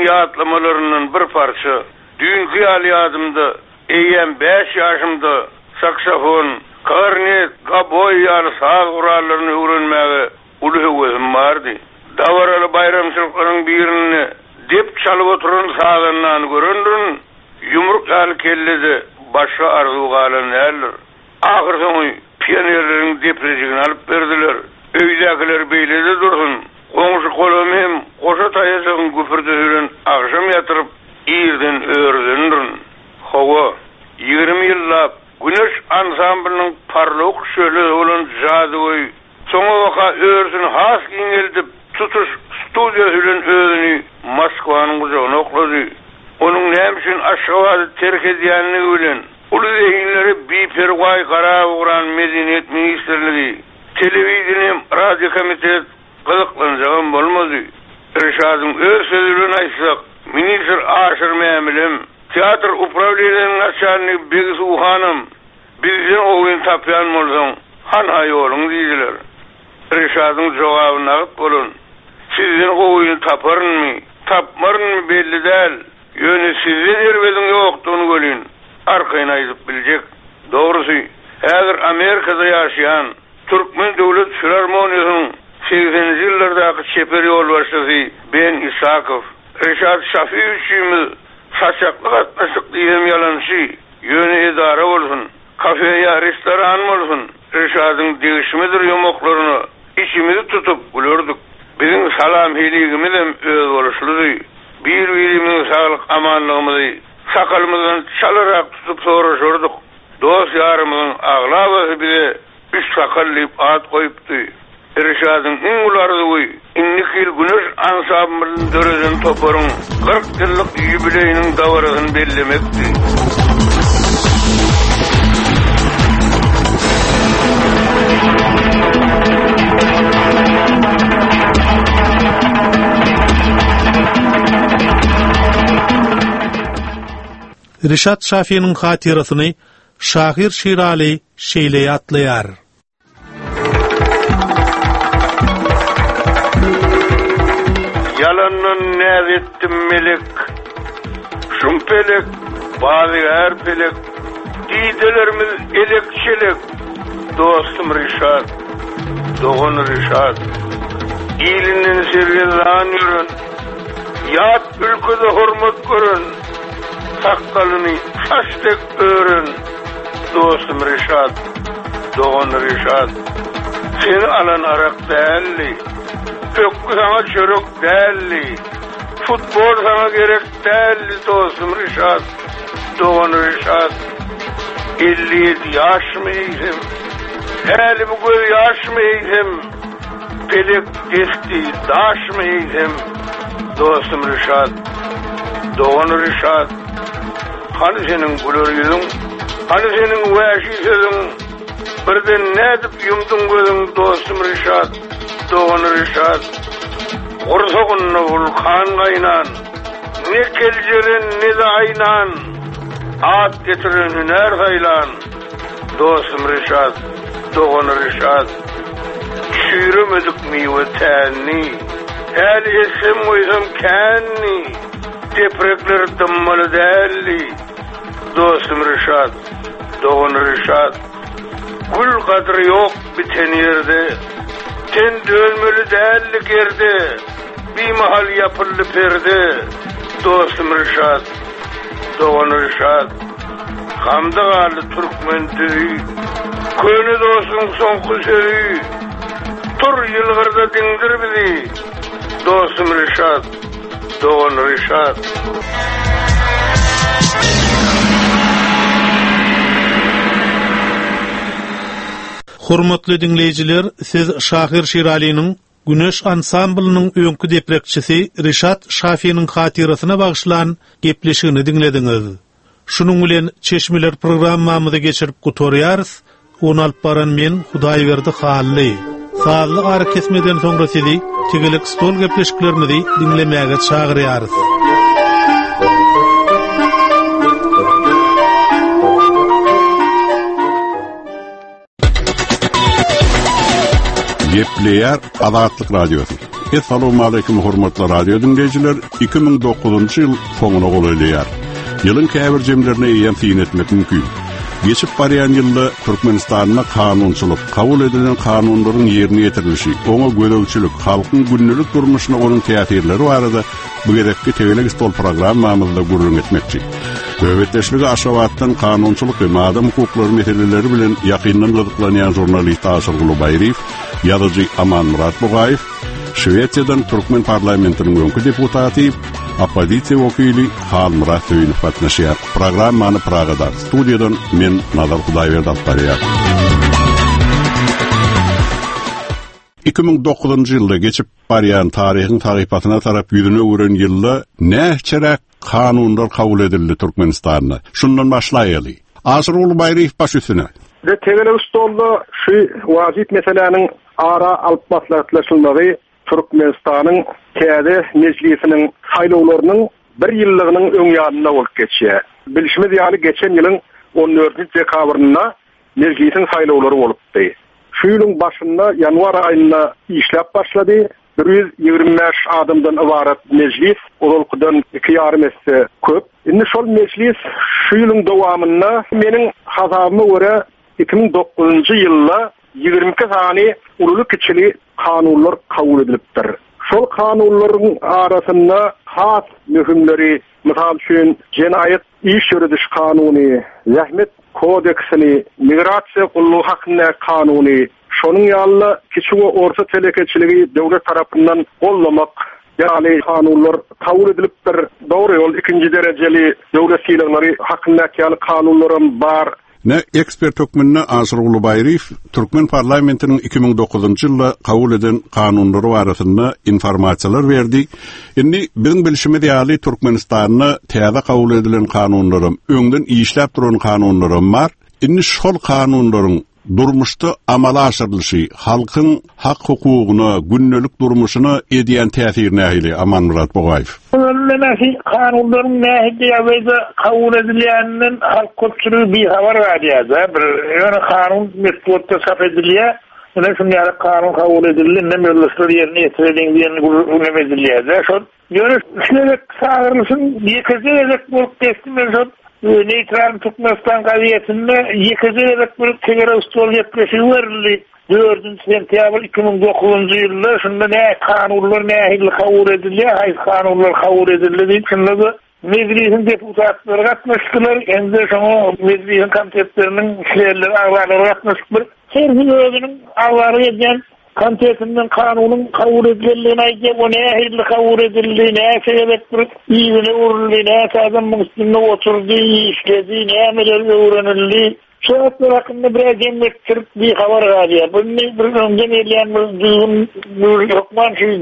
[SPEAKER 10] atlamalarının bir parça. Dünkü aliyadımda eyyem 5 yaşımda saksafon, karnet, gaboy yalı sağ kurallarını öğrenmeye ulu hüvözüm vardı. Davaralı bayramçılıkların birini dip çalıp oturun sağlarından göründün, yumruk yalı kelledi başka arzu kalan erler. Ahır sonu piyanerlerin depreciğini alıp verdiler. Öylekiler beyledi dursun. Komşu kolum hem koşa tayasın güpürdüğün akşam yatırıp İyirden öğrendin. Hava 20 yıllap güneş ansamblının parlak şöyle olan jadoy. Soňa vaka öğürsün has giňeldip tutuş studiýasynyň özüni Moskwanyň gujagyna oklady. Onuň nämişin aşgawa terk edýänligi bilen uly zehinleri biperway gara uğran Medeniyet Ministrligi, telewiziýa, radio komitet gyzyklanjagan bolmady. Reşadyň öz sözüne aýtsak, ministr Aşyr Mämilim, teatr upravleniýanyň начальник Begsu Hanım, bizden oýun tapýan bolsaň, hanha ýoluň diýdiler. Reşadyň jogabyna agyp bolun. Sizden oýun taparynmy, tapmarynmy belli däl. Ýöne sizden erbediň ýokdugyny görün. Arkaýyna aýdyp biljek. Dogrusy, häzir Amerikada ýaşaýan Türkmen Döwlet Filarmoniýasynyň 80-nji ýyllardaky çeper ýol başçysy Ben Isakov, Reşat Şafiýewiçimiz saçaklyk atnaşyk diýen ýalançy, ýöne edara bolsun, kafeýa, restoran bolsun, Reşadyň degişmidir ýomoklaryny içimizi tutup gülürdük. Bizim salam heligimiz hem öz boluşludy. Bir-birimiň saglyk amanlygymyzy sakalymyzdan çalarak tutup soraşyrdyk. Dost ýarymyň aglabasy bize üç sakallyp at goýupdy. Reşadyň iň ulardy innikil güneş ansamblynyň dörejen toparyň 40 ýyllyk ýübileyiniň dawrasyny bellemekdi.
[SPEAKER 1] Reşat Şafiýanyň hatyrasyny Şahir Şirali şeýle atlaýar.
[SPEAKER 10] Yalanın näzettim melek, şumpelek, bazı pelek, didelerimiz elekçelek, dostum Reşat, doğun Reşat, iyilinden sergezan yürün, yat ülkede hurmat görün, sakkalını saçtek örün, dostum Reşat, doğun Reşat, seni alan arak değerli, ökkü sana çörük değerli, futbol sana gerek değerli dostum Reşat, doğun Reşat, 57 yaş mıydım, heli bu göz yaş mıydım, pelek desti daş mıydım, dostum Reşat, doğun Reşat, hani senin gülür yüzün, hani senin vahşi sözün, birden ne edip yumdun gözün dostum Reşat, doğun Reşat, Orsoğunna vulkan kaynan, ne kelcelen ne de aynan, at getiren hüner saylan, dostum Reşat, doğun Reşat, çürümedik mi ve tenni, el esim uysam kenni, teprekler dımmılı değerli, dostum Reşat, doğun Reşat, gül kadri yok biten yerde, ten dönmeli değerli yerde, bir mahal yapıllı perde, dostum Reşat, doğun Reşat, hamda galı Türkmen tüyü, köyünü dostum son kusörü, tur yılgırda dindir bizi, dostum Reşat, doğun Reşat.
[SPEAKER 1] Hormatly dinleýijiler, siz Şahir Şirali'niň Güneş ansamblynyň öňkü deprekçisi Reşat Şafiýanyň hatyrasyna bagşlan gepleşigini dinlediňiz. Şunuň bilen Çeşmeler programmamyzy geçirip gutorýarys. Onu alyp baran men Hudaýberdi Hally. Sağly ara kesmeden soňra sizi tegelik stol gepleşiklerimizi dinlemäge çagyrýarys.
[SPEAKER 2] Gepleýär Azatlyk radiosu. Assalamu alaykum hormatly radio dinleyijiler. 2009-njy ýyl soňuna golaýar. Ýylyň käbir jemlerine ýen tiýin etmek mümkin. Geçip barýan ýylda Türkmenistanyna kanunçylyk, kabul edilen kanunlaryň ýerine ýetirilişi, oňa göregçilik, halkyň günnelik durmuşyna onuň täsirleri barada bu gerekli tegelik stol programmamyzda gurulun etmekçi. Döwletleşligi aşawatdan kanunçylyk we adam hukuklary meseleleri bilen ýakyndan gyzyklanýan jurnalist Asır Gulubayriw, ýazyjy Aman Murat Bugaýew, Şweýçýadan Türkmen parlamentiniň öňkü deputaty, opozisiýa wekili Hal Murat Söýünüp gatnaşýar. Programmany Pragadan, studiýadan men Nazar Hudaýberdi alyp barýar. 2009-njy ýylda geçip barýan taryhyň tagypatyna tarap ýüzüne ören ýylda näçerek kanunlar kabul edildi Türkmenistanda. Şundan başlaýaly. Asır Gulubayriw baş üstüne.
[SPEAKER 11] Tegele stolda şu wajib meseleniň ara alyp maslahatlaşylmagy Türkmenistanyň täze meclisiniň saýlawlarynyň bir ýyllygynyň öňýanyna bolup geçýär. Bilişimiz ýaly geçen ýylyň 14-nji dekabryna meclisiň saýlawlary bolupdy. Şu ýylyň başynda ýanwar aýyna işläp başlady. 125 adamdan ibaret meclis, olukdan 2,5 esse köp. Indi şol meclis şu ýylyň dowamynda meniň hasabyma görä 2009-njy ýylda 22 sany uruly kiçili kanunlar kabul edilipdir. Şol kanunlaryň arasynda has möhümleri, misal üçin Jenaýat iş ýörediş kanuny, Zähmet kodeksini, migrasiýa gullugy hakyna kanuny, şonuň ýaly kiçik we orta telekeçiligi döwlet tarapyndan gollamak ýaly kanunlar kabul edilipdir. Dogry ol ikinji derejeli döwlet sylaglary hakyna ýaly kanunlarym bar.
[SPEAKER 2] Ne ekspert hökmünde Asır Gulubayriw Türkmen parlamentiniň 2009-njy ýylda kabul eden kanunlary barasynda informasiýalar berdi. Indi biziň bilişimiz ýaly Türkmenistanyna täze kabul edilen kanunlarym, öňden işläp duran kanunlarym bar. Indi şol kanunlaryň durmuşda amala aşyrylyşy, halkyň hak hukugyna, günnelik durmuşyna edýän täsiri nähili? Aman Murat Bugaýew.
[SPEAKER 12] Kanunlaryň nähili ýa-da kabul edilýäninden halk köpçüligi bir habar berýär. Bir ýöne kanun metodda sap edilýär. Ene şunday kanun kabul edildi, ne meclisler ýerine ýetirilýän diýen edilýär. Şol ýöne şeýle sagyrlysyn ýekizek bolup geçdi. Neytral Türkmenistan gazetinde yekizerek bir tegere stol ýetmişi berildi. 4-nji sentyabr 2009-njy ýylda şunda ne kanunlar nähili kabul edildi, haýsy kanunlar kabul edildi diýip şunda meclisin deputatlary gatnaşdylar. Endi şoňa meclisin komitetleriniň işlerleri aglarlary gatnaşdylar. Her bir özüniň aglary edýän komitetinden kanunun kabul edildiğine ait, o nähili kabul edildi, näçe sebepdir, ýygyny uruldy, näçe adamyň üstünde oturdy, işledi, nämeler öwrenildi. Şoňlar hakynda bir jemgyýetçilik bir habar berýär. Bunu bir öňden elýän bir hukman şu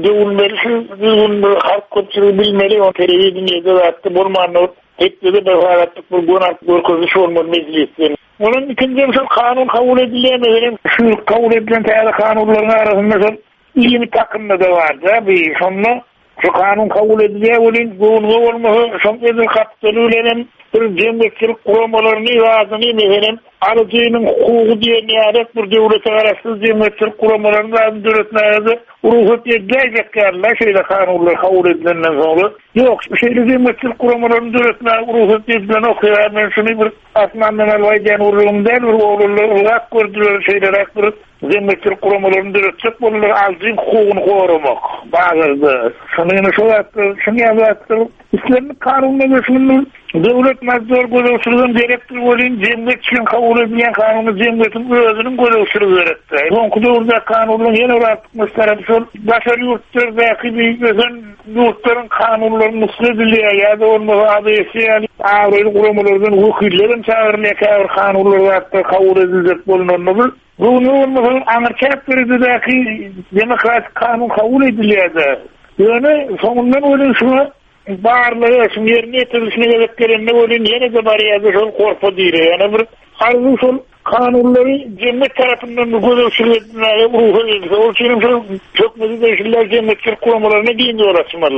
[SPEAKER 12] döwün halk köpçüligi bilmeli, o telewizionyada zatdy bolmany, etdi bir haratlyk bir gonak görkezişi bolmaly meclisden. Onun ikinci şu kanun kabul edilen, şu kabul edilen täze kanunlaryň arasynda ýyny takymda da bar da, bir şonda şu kanun kabul edilýär bolan goňga bolmasy, şoňa katdyrylýan bir jemgyýetçilik guramalaryny ýazyny meheren arjynyň hukugy diýen ýa-da bir döwlete garaşly jemgyýetçilik guramalaryny döwletmäge ruhsat edilýärler, şeýle kanunlar kabul edilenden soňra ýok, şeýle jemgyýetçilik guramalaryny döwletmäge ruhsat edilen okýar, men şuny bir asmandan alwaýdan urulumda bir oğullar gördüler, şeýle bir jemgyýetçilik guramalaryny döwletçek bolar, arjyň hukugyny goramak. Bazarda şuny şuny ýa-da İslamik kanunlaryny şuny döwlet mazdur gözlemçiligiň direktor bolan jemgyýetçiligiň kabul edilen kanuny jemgyýetiň özüniň gözlemçiligi beretdi. Soňky döwürde kanunlaryň ýene rahatlyk meseleleri şol başary ýurtlardaky bizden ýurtlaryň kanunlaryny musledilýär ýa-da olmagy ABS-ýa agryly guramalaryň wekillerin çağırylýar kanunlary kabul ediljek bolanlar. Bunu Amerika prezidenti demokratik kanun kabul edilýär. Ýöne soňundan ölen şuna barlygy şu ýerine ýetirilişine gereklerinde bolan ýene de barýar şol korpa diýer. Ýani bir arzu şol kanunlary jemgyýet tarapyndan gözlemçiliklerine ruhy edilýär. Ol üçin şol çok mezgilde jemgyýetçilik guramalaryna giňdi öwretmeli.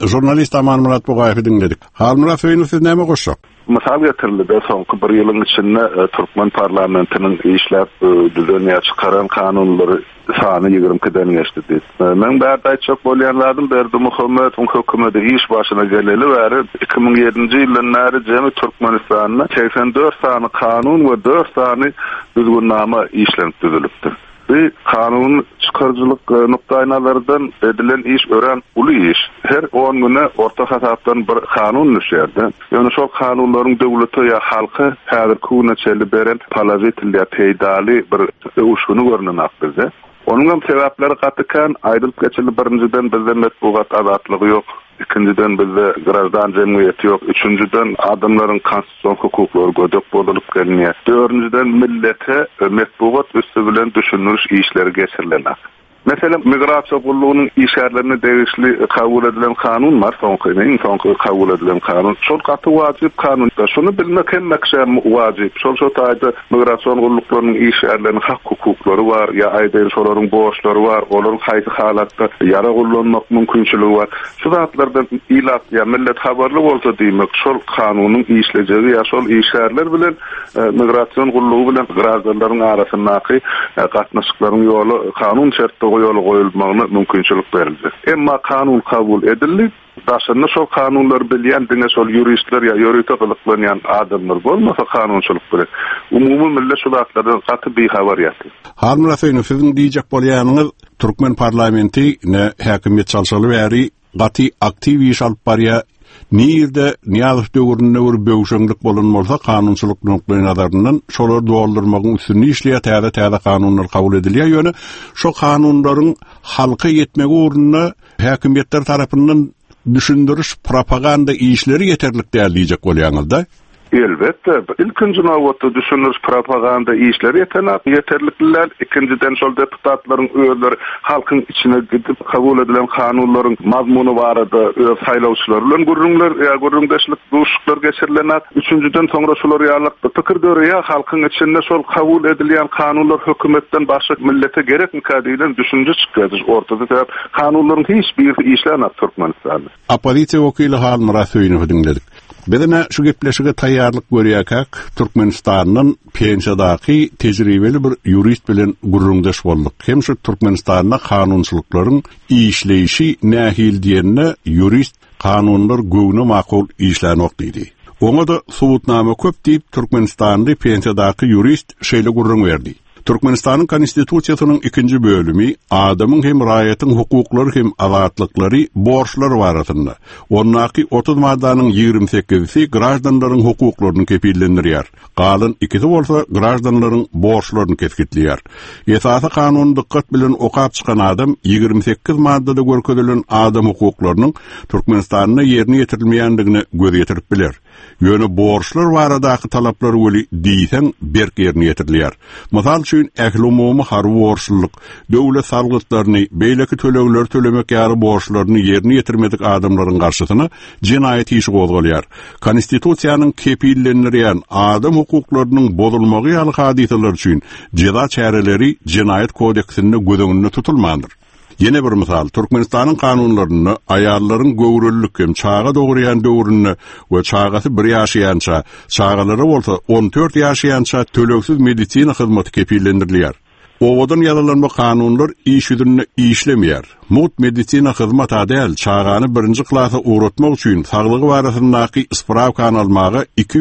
[SPEAKER 2] jurnalist Aman Murat Bogaýev'i dinledik. Halmurat Söýnüp siz näme goşsak?
[SPEAKER 7] Misal getirildi soňky bir ýylyň içinde Türkmen parlamentiniň işläp düzenýä çykaran kanunlary sany 20-den geçdi. Men bäde aýtjak bolýanlardan berdi Muhammedoň hökümeti iş başyna geleli bäri 2007-nji ýyldan näri jemy Türkmenistanyň 84 sany kanun we 4 sany düzgünnama işlenip düzülipdi. Bu kanun çıkarıcılık noktalarından edilen iş ören ulu iş. Her 10 güne orta hasaptan bir kanun nüşerdi. Yani şu kanunların devleti ya halkı hazır kuna çeli beren palazitilya peydali bir uşunu görünen akbizde. Onun sebepleri katıkan ayrılıp geçili birinciden bizde metbuğat azatlığı yok. İkinciden bizde grajdan cemiyeti yok. Üçüncüden adamların konstitusyon hukukları gödök bozulup gelmeye. Dördüncüden millete metbuğat üstü bilen düşünülmüş işleri geçirilenek. Mesela migrasiya kulluğunun işerlerini değişli kabul edilen kanun var. Soňky kabul edilen kanun. Şol katı wajip kanun. Şunu bilmek hem maksam wajip. Şol taýda migrasiya kulluklarynyň işerlerinin hak hukuklary var. Ya aýdyn şolaryň borçlary var. Olaryň haýsy halatda yara gullanmak mümkinçiligi var. Şu zatlardan ilat ya millet habarly bolsa diýmek. Şol kanunyň işlejegi ya şol işerler bilen migrasiya kulluğu bilen grazdanlaryň arasyndaky gatnaşyklaryň ýolu kanun şertleri ýoly goýulmagyna mümkinçilik berildi. Emma kanun kabul edildi. Daşyny şol kanunlar bilýän diňe şol juristler ya ýöretik ýylyklanýan adamlar bolmasa kanunçylyk bilen umumy millet şulatlardan gaty bihabar ýaty.
[SPEAKER 2] Halmurat Söýnüp sizin diýjek bolýanyňyz Türkmen parlamenti ne häkimiýet çalşaly bäri gaty aktiw iş alyp barýar. Nirde Niýazow döwründe bir böwşeňlik bolanmasa kanunçylyk nokdaýy nazaryndan şolary doldurmagyň üstünde işleýär täze kanunlar kabul edilýär. Ýöne şo kanunlaryň halka ýetmegi ugruna häkimiýetler tarapyndan düşündiriş propaganda işleri yeterlik däl diýjek bolýaňyzda.
[SPEAKER 7] Elbette. İlkinci nowatda düşünürüz propaganda işleri yeterlikler. İkinciden şol deputatların öýleri halkın içine gidip kabul edilen kanunların mazmunu barada öz saýlawçylar bilen gurrunlar ya gurrundaşlyk duşuklar geçirilenet. Üçüncüden soňra şolar ýarlykda pikir döreýär halkın içinde şol kabul edilen kanunlar hökümetden başga millete gerekmi diýilen düşünje çykýar. Ortada kanunlaryň hiçbir işlenmep Türkmenistanda.
[SPEAKER 2] Opozisiýa wekili Halmurat Söýnüp'i dinledik. Bedene şu gepleşige taýýarlyk görýärkäk Türkmenistanyň pensiýadaky tejribeli bir jurist bilen gurrundaş boldyk. Hem şu Türkmenistanyň kanunçylyklaryň işleyişi nähil diýende jurist kanunlar göwne makul işlenok diýdi. Oňa da subutnama köp diýip Türkmenistanyň pensiýadaky jurist şeýle gurrun berdi. Türkmenistanyň konstitusiýasynyň 2-nji bölümi adamyň hem raýatyň hukuklary hem azatlyklary borçlary barasynda. Onnaky 30 maddanyň 28-si grajdanlaryň hukuklaryny kepillendirýär. Galan 2-si bolsa grajdanlaryň borçlaryny kesgitleýär. Esasy kanuny dikkat bilen okap çykan adam 28 maddada görkezelen adam hukuklarynyň Türkmenistanyň ýerine ýetirilmeýändigini göz ýetirip biler. Ýöne borçlar baradaky talaplary weli diýsen berk ýerine ýetirilýär. Mysal üçin ähli umumy harby borçluluk, döwlet salgystlaryny, beýleki tölegler tölemek ýaly borçlaryny ýerine ýetirmedik adamlaryň garşysyna jinaýat işi gozgalýar. Konstitusiýanyň kepillendirýän adam hukuklarynyň bozulmagy ýaly hadiseler üçin jeda çäreleri jinaýat kodeksinde göz tutulmandyr. Yine bir misal, Türkmenistanyň kanunlaryny aýallaryň göwrüllik hem çaga dogurýan döwründe we çagasy 1 ýaşaýança, çagalary bolsa 14 ýaşaýança töleksiz medisina hyzmaty kepillendirilýär. Owadan ýazylan bu kanunlar iş ýüzünde işlemeýär. Mut medisina hyzmaty adel çagany 1-nji klasy uğratmak üçin saglygy barasyndaky ispravkany almagy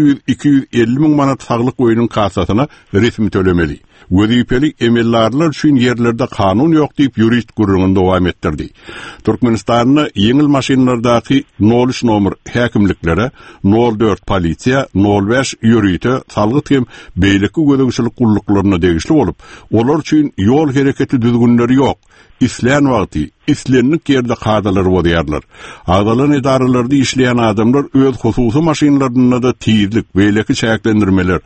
[SPEAKER 2] 200-250 miň manat saglyk goýunyň kassasyna resmi tölemeli. Wezipeli emellarlar üçin ýerlerde kanun ýok diýip jurist gurrungy dowam etdirdi. Türkmenistanyň ýeňil maşynlardaky 03 nomer häkimliklere 04 polisiýa, 05 ýürüýte, salgyt hem beýleki gödөгçilik gullyklaryna degişli bolup, olar üçin ýol hereketi düzgünleri ýok. İslen wagty, islenlik ýerde kadalar bolýarlar. Adalan edaralarda işleýän adamlar öz hususy maşynlaryna da tizlik, beýleki çäklendirmeler,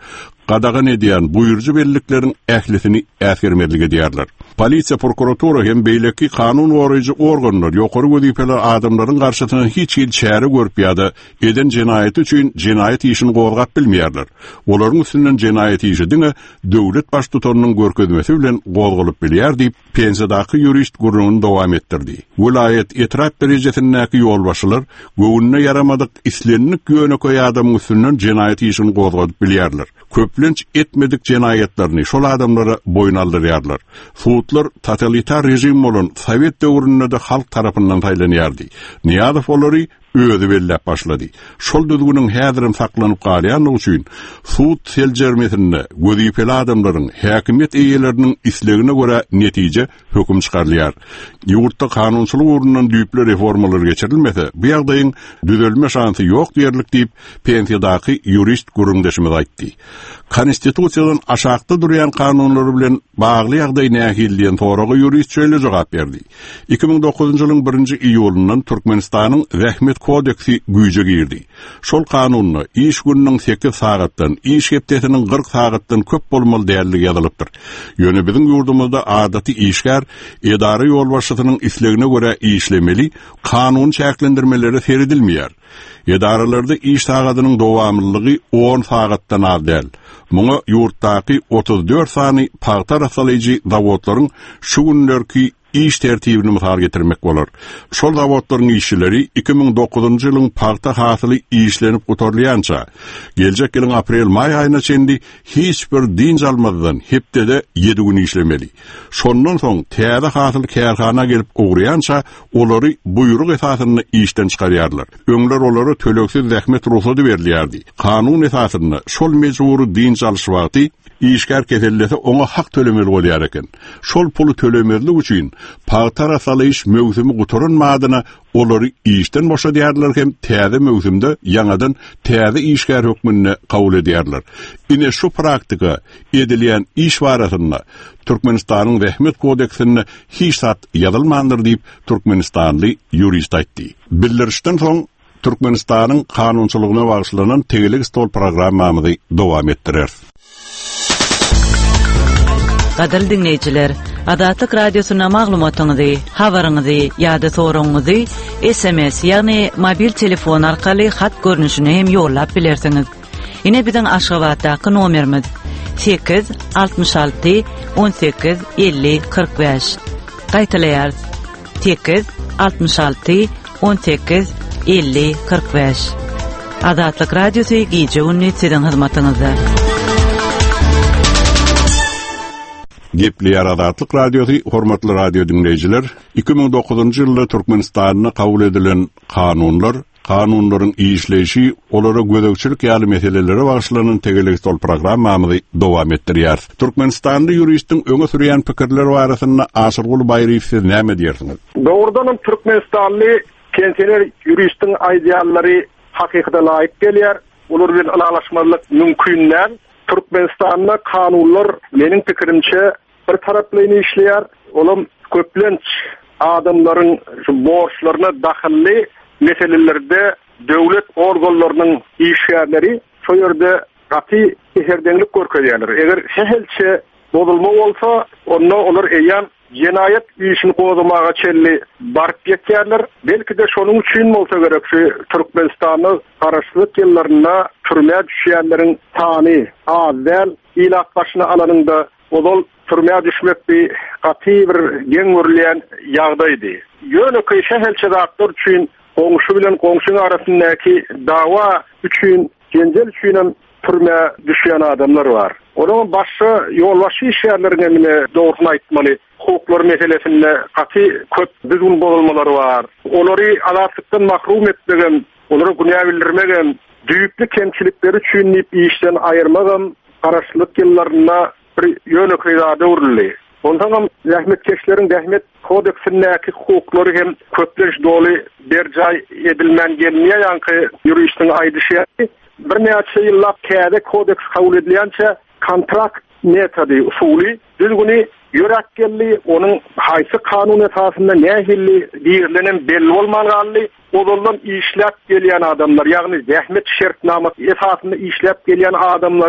[SPEAKER 2] qadağan ediyen buyurcu belliklerin ählitini äsgermedligi diýerler. Polisiýa, prokuratura hem beýleki kanun goraýjy organlar ýokary wezipeli adamlaryň garşysyna hiç hil çäre görüp ýa-da eden jenaýaty üçin jenaýat işini gowgat bilmeýärler. Olaryň üstünden jenaýat işi diňe döwlet baş tutanynyň görkezmesi bilen gowgalyp bilýär diýip pensiýadaky ýurist guruluny dowam etdirdi. Vilayet etraf derejesindäki ýolbaşylar göwünne yaramadyk islenlik ýöne adamyň üstünden jenaýat işini gowgalyp bilýärler. Köplenç etmedik jenaýatlaryny şol adamlara boyun aldyrýarlar. Suutlar totalitar rejim bolan Sovet döwründe de halk tarapyndan taýlanýardy. Niýazow olary öýüdi bellep başlady. Şol düzgünüň häzirim saklanyp galýan üçin suut seljermesinde wezipeli adamlaryň häkimet eýeleriniň islegine görä netije höküm çykarylýar. Ýurtda kanunçylyk urundan düýpli reformalar geçirilmese, bu ýagdaýyň düzelme şansy ýok diýerlik diýip pensiýadaky ýurist gurumdaşymyz aýtdy. Konstitusiýadan aşakda durýan kanunlary bilen bagly ýagdaý nähil diýen soraga ýurist şöyle jogap berdi. 2009-njy ýylyň 1-nji iýulundan Türkmenistanyň Rahmet kodeksi güýje girdi. Şol kanuny iş gününiň 8 sagatdan, iş hepdetiniň 40 sagatdan köp bolmaly däýerligi ýazylypdyr. Ýöne biziň ýurdumyzda adaty işgär edara ýolbaşçysynyň islegine görä işlemeli, kanun çäklendirmeleri seredilmeýär. Edaralarda iş sagatynyň dowamlılıgy 10 sagatdan az däl. Muňa ýurtdaky 34 sany paýta rasalyjy zawodlaryň şu günlerki iş tertibini misal getirmek bolar. Şol zawodlaryň işçileri 2009-njy ýylyň paýta hasyly işlenip gutarlýança, geljek ýylyň aprel-may aýyna çendi hiç bir dinç almadan hepde 7 gün işlemeli. Şondan soň täze hasyl kärhana gelip ugrýança olary buyruk esasyny işden çykarýarlar. Öňler olary töleksiz zähmet ruhsady berilýärdi. Kanun esasyny şol mejburi dinç alyş wagty işgär kesellese ona hak tölemeli bolýar eken. Şol puly tölemeli üçin paýta rasalyş möwsümi gutarynmadyna olary işden boşadýarlar hem täze möwsümde ýangadan täze işgär hökmüne kabul edýärler. Ine şu praktika edilýän iş barasyna Türkmenistanyň Rahmet kodeksine hiç sat ýazylmandyr diýip Türkmenistanly ýurist aýtdy. Bildirişden soň Türkmenistanyň kanunçylygyna bagyşlanan Tegelik stol programmamyzy dowam etdirer.
[SPEAKER 13] Gaderli dinleyijiler, Adatyk radiosyna maglumatyňyzy, habaryňyzy ýa-da soragyňyzy SMS ýagny mobil telefon arkaly hat görnüşine hem ýollap bilersiňiz. Ine biziň Aşgabatdaky nomerimiz 8 66 18 50 45. Gaýtalaýar 8 66 18 50 45. Adatyk radiosy gije ünni siziň hyzmatyňyzda.
[SPEAKER 2] Gepli Adatlyk radiosu, hormatly radio dinleyijiler, 2009-njy ýylda Türkmenistanyna kabul edilen kanunlar, kanunlaryň işleýişi, olara gödekçilik ýaly meselelere bagyşlanan Tegelik stol programmamyzy dowam etdirýär. Türkmenistanda ýuristiň öňe sürýän pikirleri barasynda Asyrgul Baýryýew siz näme diýersiňiz?
[SPEAKER 11] Doğrudan Türkmenistanly kenseler ýuristiň ideallary hakykata laýyk gelýär. Olar bilen alalaşmalyk mümkin näl. Türkmenistanda kanunlar meniň pikirimçe bir taraplyny işleýär. Olam köplenç adamlaryň şu borçlaryna dahilli meselelerde döwlet organlarynyň işgärleri şu ýerde gaty herdenlik görkezýärler. Eger şehelçe bozulma bolsa, onda olar eýan jenaýat işini gozamaga çelli baryp ýetýärler. Belki de şonuň üçin bolsa gerek şu Türkmenistanyň garaşlyk ýyllaryna türme düşýänleriň sany az däl. Ilaq başyna alanynda ol türme düşmekdi gaty bir geň görülýän ýagdaýdy. Ýöne şehelçe zatlar üçin goňşy bilen goňşyň arasyndaky dawa üçin genjel üçin türme düşýän adamlar bar. Olaryň başy ýolbaşy işgärlerine dogry aýtmaly. Hukuklar meselesinde gaty köp düzgün bolmalary bar. Olary azatlıktan mahrum etmegen, olary günä bildirmegen, düýpli kemçilikleri üçin işden aýyrmagam, garaşlyk ýyllaryna bir ýöne kyrada urildi. Ondan rahmetkeşleriň Rahmet kodeksindäki hukuklary hem köplenç doly berjay edilmän gelmeýär ýanky ýuristiň aýdyşy. Bir näçe ýyllap käde kodeks kabul edilýänçe kontrakt metody usuly düzgüni ýörekkelli, onuň haýsy kanun esasynda nähilli diýilenen belli bolmaly, olandan işläp gelýän adamlar, ýagny zähmet şertnama esasynda işläp gelýän adamlaryň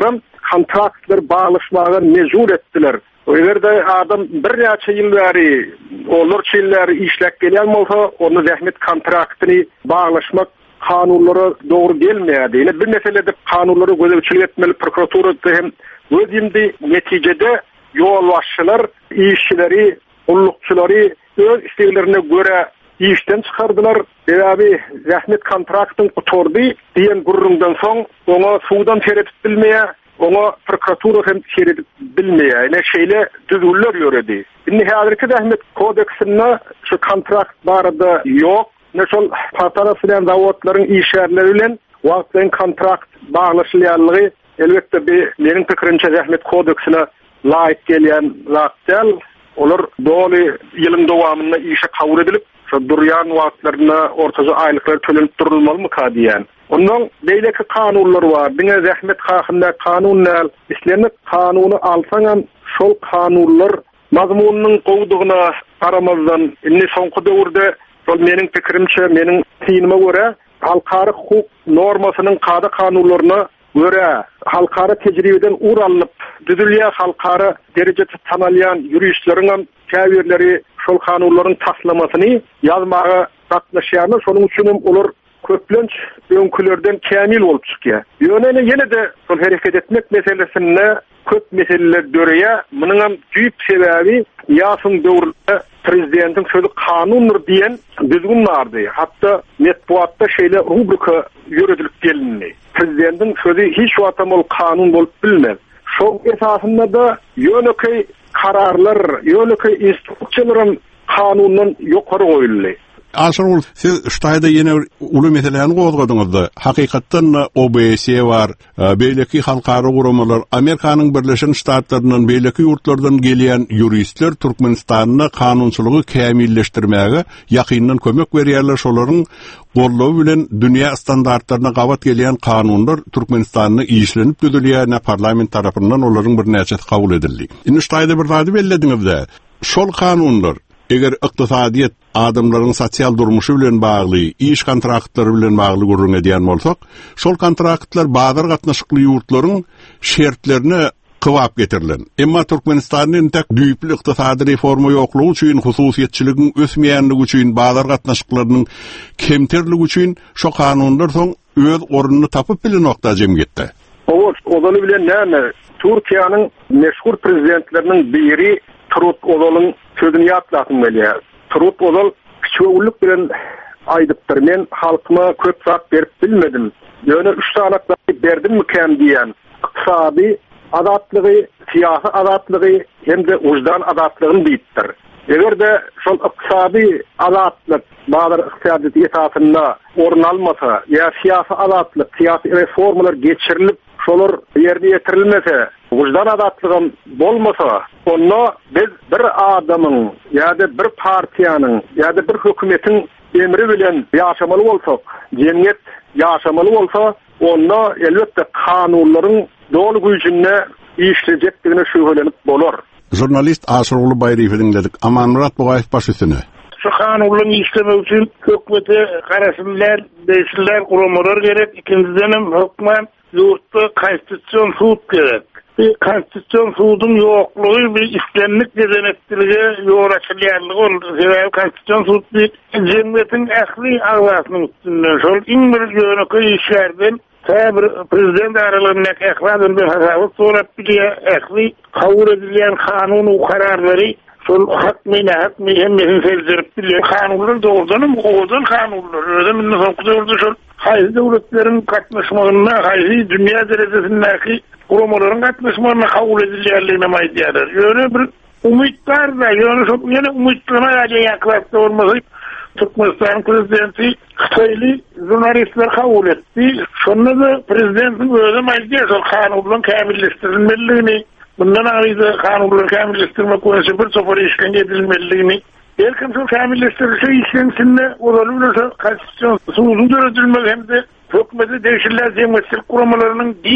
[SPEAKER 11] kontraktlar bağlaşmağa mecbur ettiler. Öýerde adam bir näçe ýyl bäri olar çeýler işläp gelýän bolsa, onu zähmet kontraktyny bağlaşmak kanunlara doğru gelmeýärdi. Ýene bir meselede kanunlara gözlemçilik etmeli prokuratura hem özünde neticede yol başçılar işçileri, ullukçuları öz isteklerine göre işten çıkardılar. Abi zähmet kontraktyn oturdy diýen gurrundan soň ona suwdan teretip bilmeýär. Ona prokuratura hem şerit bilmeýär. Ene şeýle düzgünler ýöredi. Indi häzirki zähmet kodeksinde şu kontrakt barada ýok. Näşol patara bilen zawodlaryň işgärleri bilen wagtlyň kontrakt baglaşylýanlygy elbetde bir meniň pikirimçe zähmet kodeksine laýyk gelýän zatlar. Olar doly ýylyň dowamynda işe kabul edilip, şu durýan wagtlaryna ortaca aýlyklar tölenip durulmalymy diýen. Ondan beýleki kanunlar bar. Diňe zähmet hakynda kanunlar, islenik kanuny alsaňam şol kanunlar mazmunynyň gowdugyna garamazdan indi soňky döwürde şol meniň pikirimçe, meniň tinime görä halkary hukuk normasynyň kada kanunlaryna göre halkara tecrübeden uğranıp düzülýän halkara derecede tanalyan yürüyüşleriň käbirleri şol kanunlaryň taslamasyny ýazmaga gatnaşýarlar. Şonuň üçin olar köplenç öňkülerden kämil bolup çykýar. Ýöne de şol hereket etmek meselesinde köp meseleler döreýär. Munyň hem düýp sebebi ýaşyň döwründe prezidentiň sözü kanundur diýen düzgün bardy. Hatda metbuatda şeýle rubrika ýöredilip gelindi. Prezidentiň sözü hiç wagtam ol kanun bolup bilmez. Şol esasında da ýöneki kararlar, ýöneki instruksiýalaryň kanundan ýokary goýuldy.
[SPEAKER 2] Aşırı siz ştaýda ýene uly meselelerini gozgadyňyzdy. Hakykatdan OBS var, beýleki halkary guramalar, Amerikanyň Birleşen Ştatlarynyň beýleki ýurtlardan gelýän ýuristler Türkmenistanyň kanunçylygy kämilleşdirmäge ýakyndan kömek berýärler. Şolaryň gollawy bilen dünýä standartlaryna gawat gelýän kanunlar Türkmenistanyň işlenip düzülýän parlament tarapyndan olaryň bir näçe kabul edildi. Indi ştaýda bir wagty bellediňizde şol kanunlar eger ykdysadyýet adamlaryň sosial durmuşy bilen bagly, iş kontraktlary bilen bagly gurrun edýän bolsak, şol kontraktlar bazar gatnaşykly ýurtlaryň şertlerini kıvap getirilen. Emma Türkmenistanyň tek düýpli ykdysady reforma ýoklugy üçin, hususiýetçiligiň ösmeýänligi üçin, bazar gatnaşyklarynyň kemterligi üçin şo kanunlar soň öz orunyny tapyp bilen nokta jemgetdi.
[SPEAKER 11] Ozany bilen näme? Türkiýanyň meşhur prezidentlerining biri Turut Ozalyň sözüni ýatlatym gelýär. Turut Ozal küçüklük bilen aýdypdyr. Men halkyma köp zat berip bilmedim. Ýöne 3 sanatlary berdim mikem diýen. Iqtisady azatlygy, siýasy azatlygy hem de wujdan azatlygyny diýipdir. Egerde şol iqtisady azatlyk bazar iqtisady esasynda orun almasa, ýa siýasy azatlyk, siýasy reformalar geçirilip şolar ýerine ýetirilmese, wujdan azatlygy bolmasa, onda biz bir adamyň ýa-da bir partiýanyň ýa-da bir hökümetiň emri bilen ýaşamaly bolsak, jemgyýet ýaşamaly bolsa, onda elbetde kanunlaryň dolu güýjüne işlejekdigine şüphelenip bolar.
[SPEAKER 2] Jurnalist Aşyr Bayrypy dinledik. Amanmurat Bugaýew başysyny.
[SPEAKER 12] Şu kanunlaryň işleme üçin hökümete garaşylar, beýsler guramalar gerek. Ikinciden hem hökmen ýurtda konstitusiýon sud gerek. Bir konstitusiýon sudyň ýoklugy bir işlenlik dezenetçiligi ýoraşylýanlygy boldy. Sebäbi konstitusiýon sud bir jemgyýetiň ähli agzasynyň üstünden şol iň bir ýöneki işlerden bir prezident aralarında ähli bir hasaby sorap bilýär. Ähli kabul edilýän kanun we kararlary şol hakmyna hemmesin seldirip bilýär. Kanunlar doğrudan kanunlar. Ödem soňky şol haýzy döwletleriň gatnaşmagyna, haýzy dünýä derejesindäki guramaların gatnaşmagyna kabul edilýärligine maýdýarlar. Ýöne bir umytlar da, ýöne şol ýene umytlaryna ýaklaşdy bolmasy Türkmenistan prezidenti Xitoyly jurnalistler kabul etdi. Şonda da prezidentin özü maýdýar şol kanunlaryň kämilleşdirilmeligini, bundan aýda kanunlary kämilleşdirmek boýunça bir sofar işken edilmeligini, erkin şol kämilleşdirilse işlenişinde olaryň konstitusiýon suwuny döredilmeli hem de hökümeti değişirler jemgyýetçilik guramalarynyň din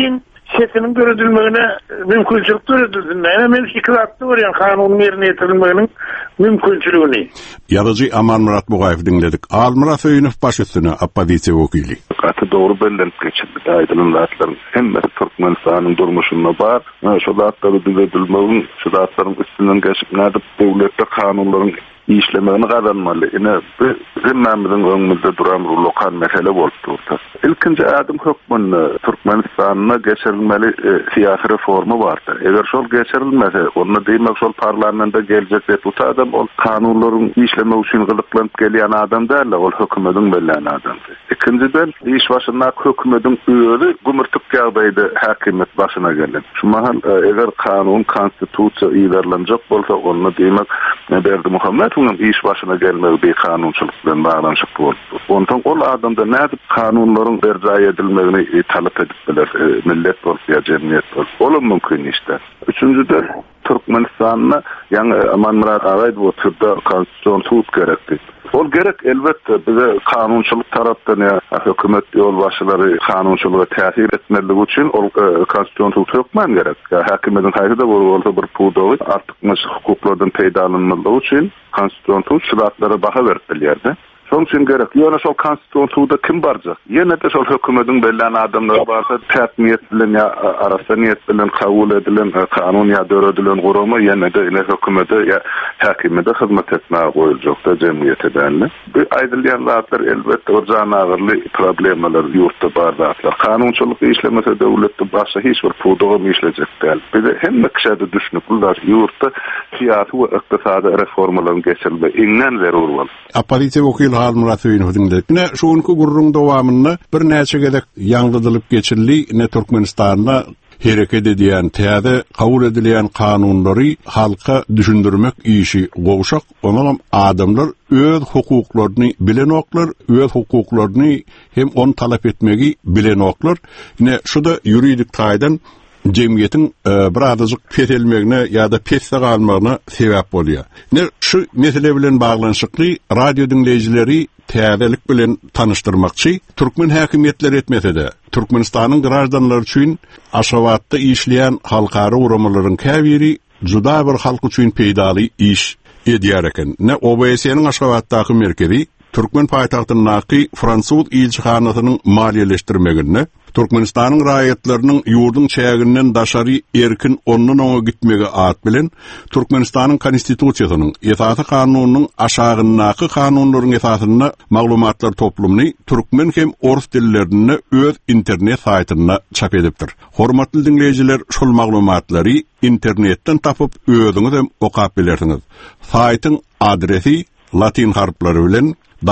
[SPEAKER 12] sesinin görüldülmegine mümkünçilik görüldülsün. Men şikayatda bolan kanunun ýerine ýetirilmeginin mümkünçiligini.
[SPEAKER 2] Ýazyjy Aman Murat Bugaýew dinledik. Almurat Öýünov baş üstüne oppozisiýa wekili.
[SPEAKER 7] Gaty dogry bellenip geçildi. Aýdylan zatlaryň hemme Türkmenistanyň durmuşynda bar. Şu zatlary düzeltilmegin, şu zatlaryň üstünden geçip nädip döwletde kanunlaryň işlemegini gazanmaly. Ine zimmamyzyň öňümizde duran bir lokal mesele bolup durdy. İlkinji adym hökmünde Türkmenistanyna geçirilmeli siyasi reforma bardy. Eger şol geçirilmese, onu diýmek şol parlamentde geljek deputat adam ol kanunlaryň işleme üçin gylyklanyp gelýän adam däl, ol hökümetiň belläň adamdy. İkinciden iş başynda hökümetiň öýüri gümürtük ýagdaýda häkimet başyna geldi. Şu mahal eger kanun, konstitusiýa iýerlenjek bolsa, onu diýmek Berdi Muhammed iş başına gelmeli bir kanunçulukdan bağlanışık boldu. Ondan ol adamda nädip kanunlaryň berjay edilmegini talap edip biler, millet bolsa, cemiyet bolsa. Olam mümkün işte. Üçüncüde Türkmenistan'na yani Aman Murat Ağaýew bu türde konstitusiýon tut gerekdi. Ol gerek elbette bize kanunçuluk tarapdan ya hökümet yol başçıları kanunçuluğa täsir etmeligi üçin ol konstitusiýon tut hökmen gerek. Häkimetin haýry da bolsa bir pudowy artykmyş hukuklardan peýdalanmaly üçin konstitusiýon tut şartlara baha berip bilýärdi. Şoň üçin gerek. Ýöne şol konstitusiýon tutda kim barjak? Ýene de şol hökümetiň belläň adamlary barsa täsniyet bilen ýa arasaniyet bilen kabul edilen kanun ýa döredilen gurama ýene de hökümete ýa häkimete hyzmat etmäge goýuljak da jemgyýete däl. Bu aýdylýan zatlar elbetde orjan agyrly problemler ýurtda bar zatlar. Kanunçylyk işlemese döwletde başga hiç bir pudogy işlejek däl. Bize hemme kişide düşünip bular ýurtda syýasy we ykdysady reformalaryň geçirilmesi iňden zerur bol.
[SPEAKER 2] Opozisiýa wekili Almurat Öýünov dinledik. Ne şoňky gurrun dowamyny bir näçe gedek ýanglydylyp geçirildi. Ne Türkmenistanda hereket edýän täze kabul edilýän kanunlary halka düşündirmek işi gowşak. Onuň adamlar öz hukuklaryny bilen oklar, öz hukuklaryny hem on talap etmegi bilen oklar. Ne şu da ýuridik taýdan jemgyýetiň birazajyk petelmegine ýa-da pesde galmagyna sebäp bolýar. Ne şu mesele bilen baglanşykly radio dinleýijileri täzelik bilen tanıştyrmakçy türkmen häkimetleri etmese-de Türkmenistanyň garaşdanlary üçin Aşgabatda işleýän halkara uramalaryň käbiri juda bir halk üçin peýdaly iş edýär eken. Ne OBS-niň Aşgabatdaky merkezi Türkmen paýtagtynyňky Fransuz ilçihanasynyň maliýeleşdirmegine Türkmenistanyň raýatlarynyň ýurdun çäginden daşary erkin ondan oňa gitmegi at bilen Türkmenistanyň konstitusiýasynyň esasy kanunynyň aşagyndaky kanunlaryň esasyna maglumatlar toplumyny türkmen hem orus dillerinde öz internet saýtyna çap edipdir. Hormatly dinleýijiler, şol maglumatlary internetden tapyp özüňiz hem okap bilersiňiz. Saýtyň adresi latin harflary bilen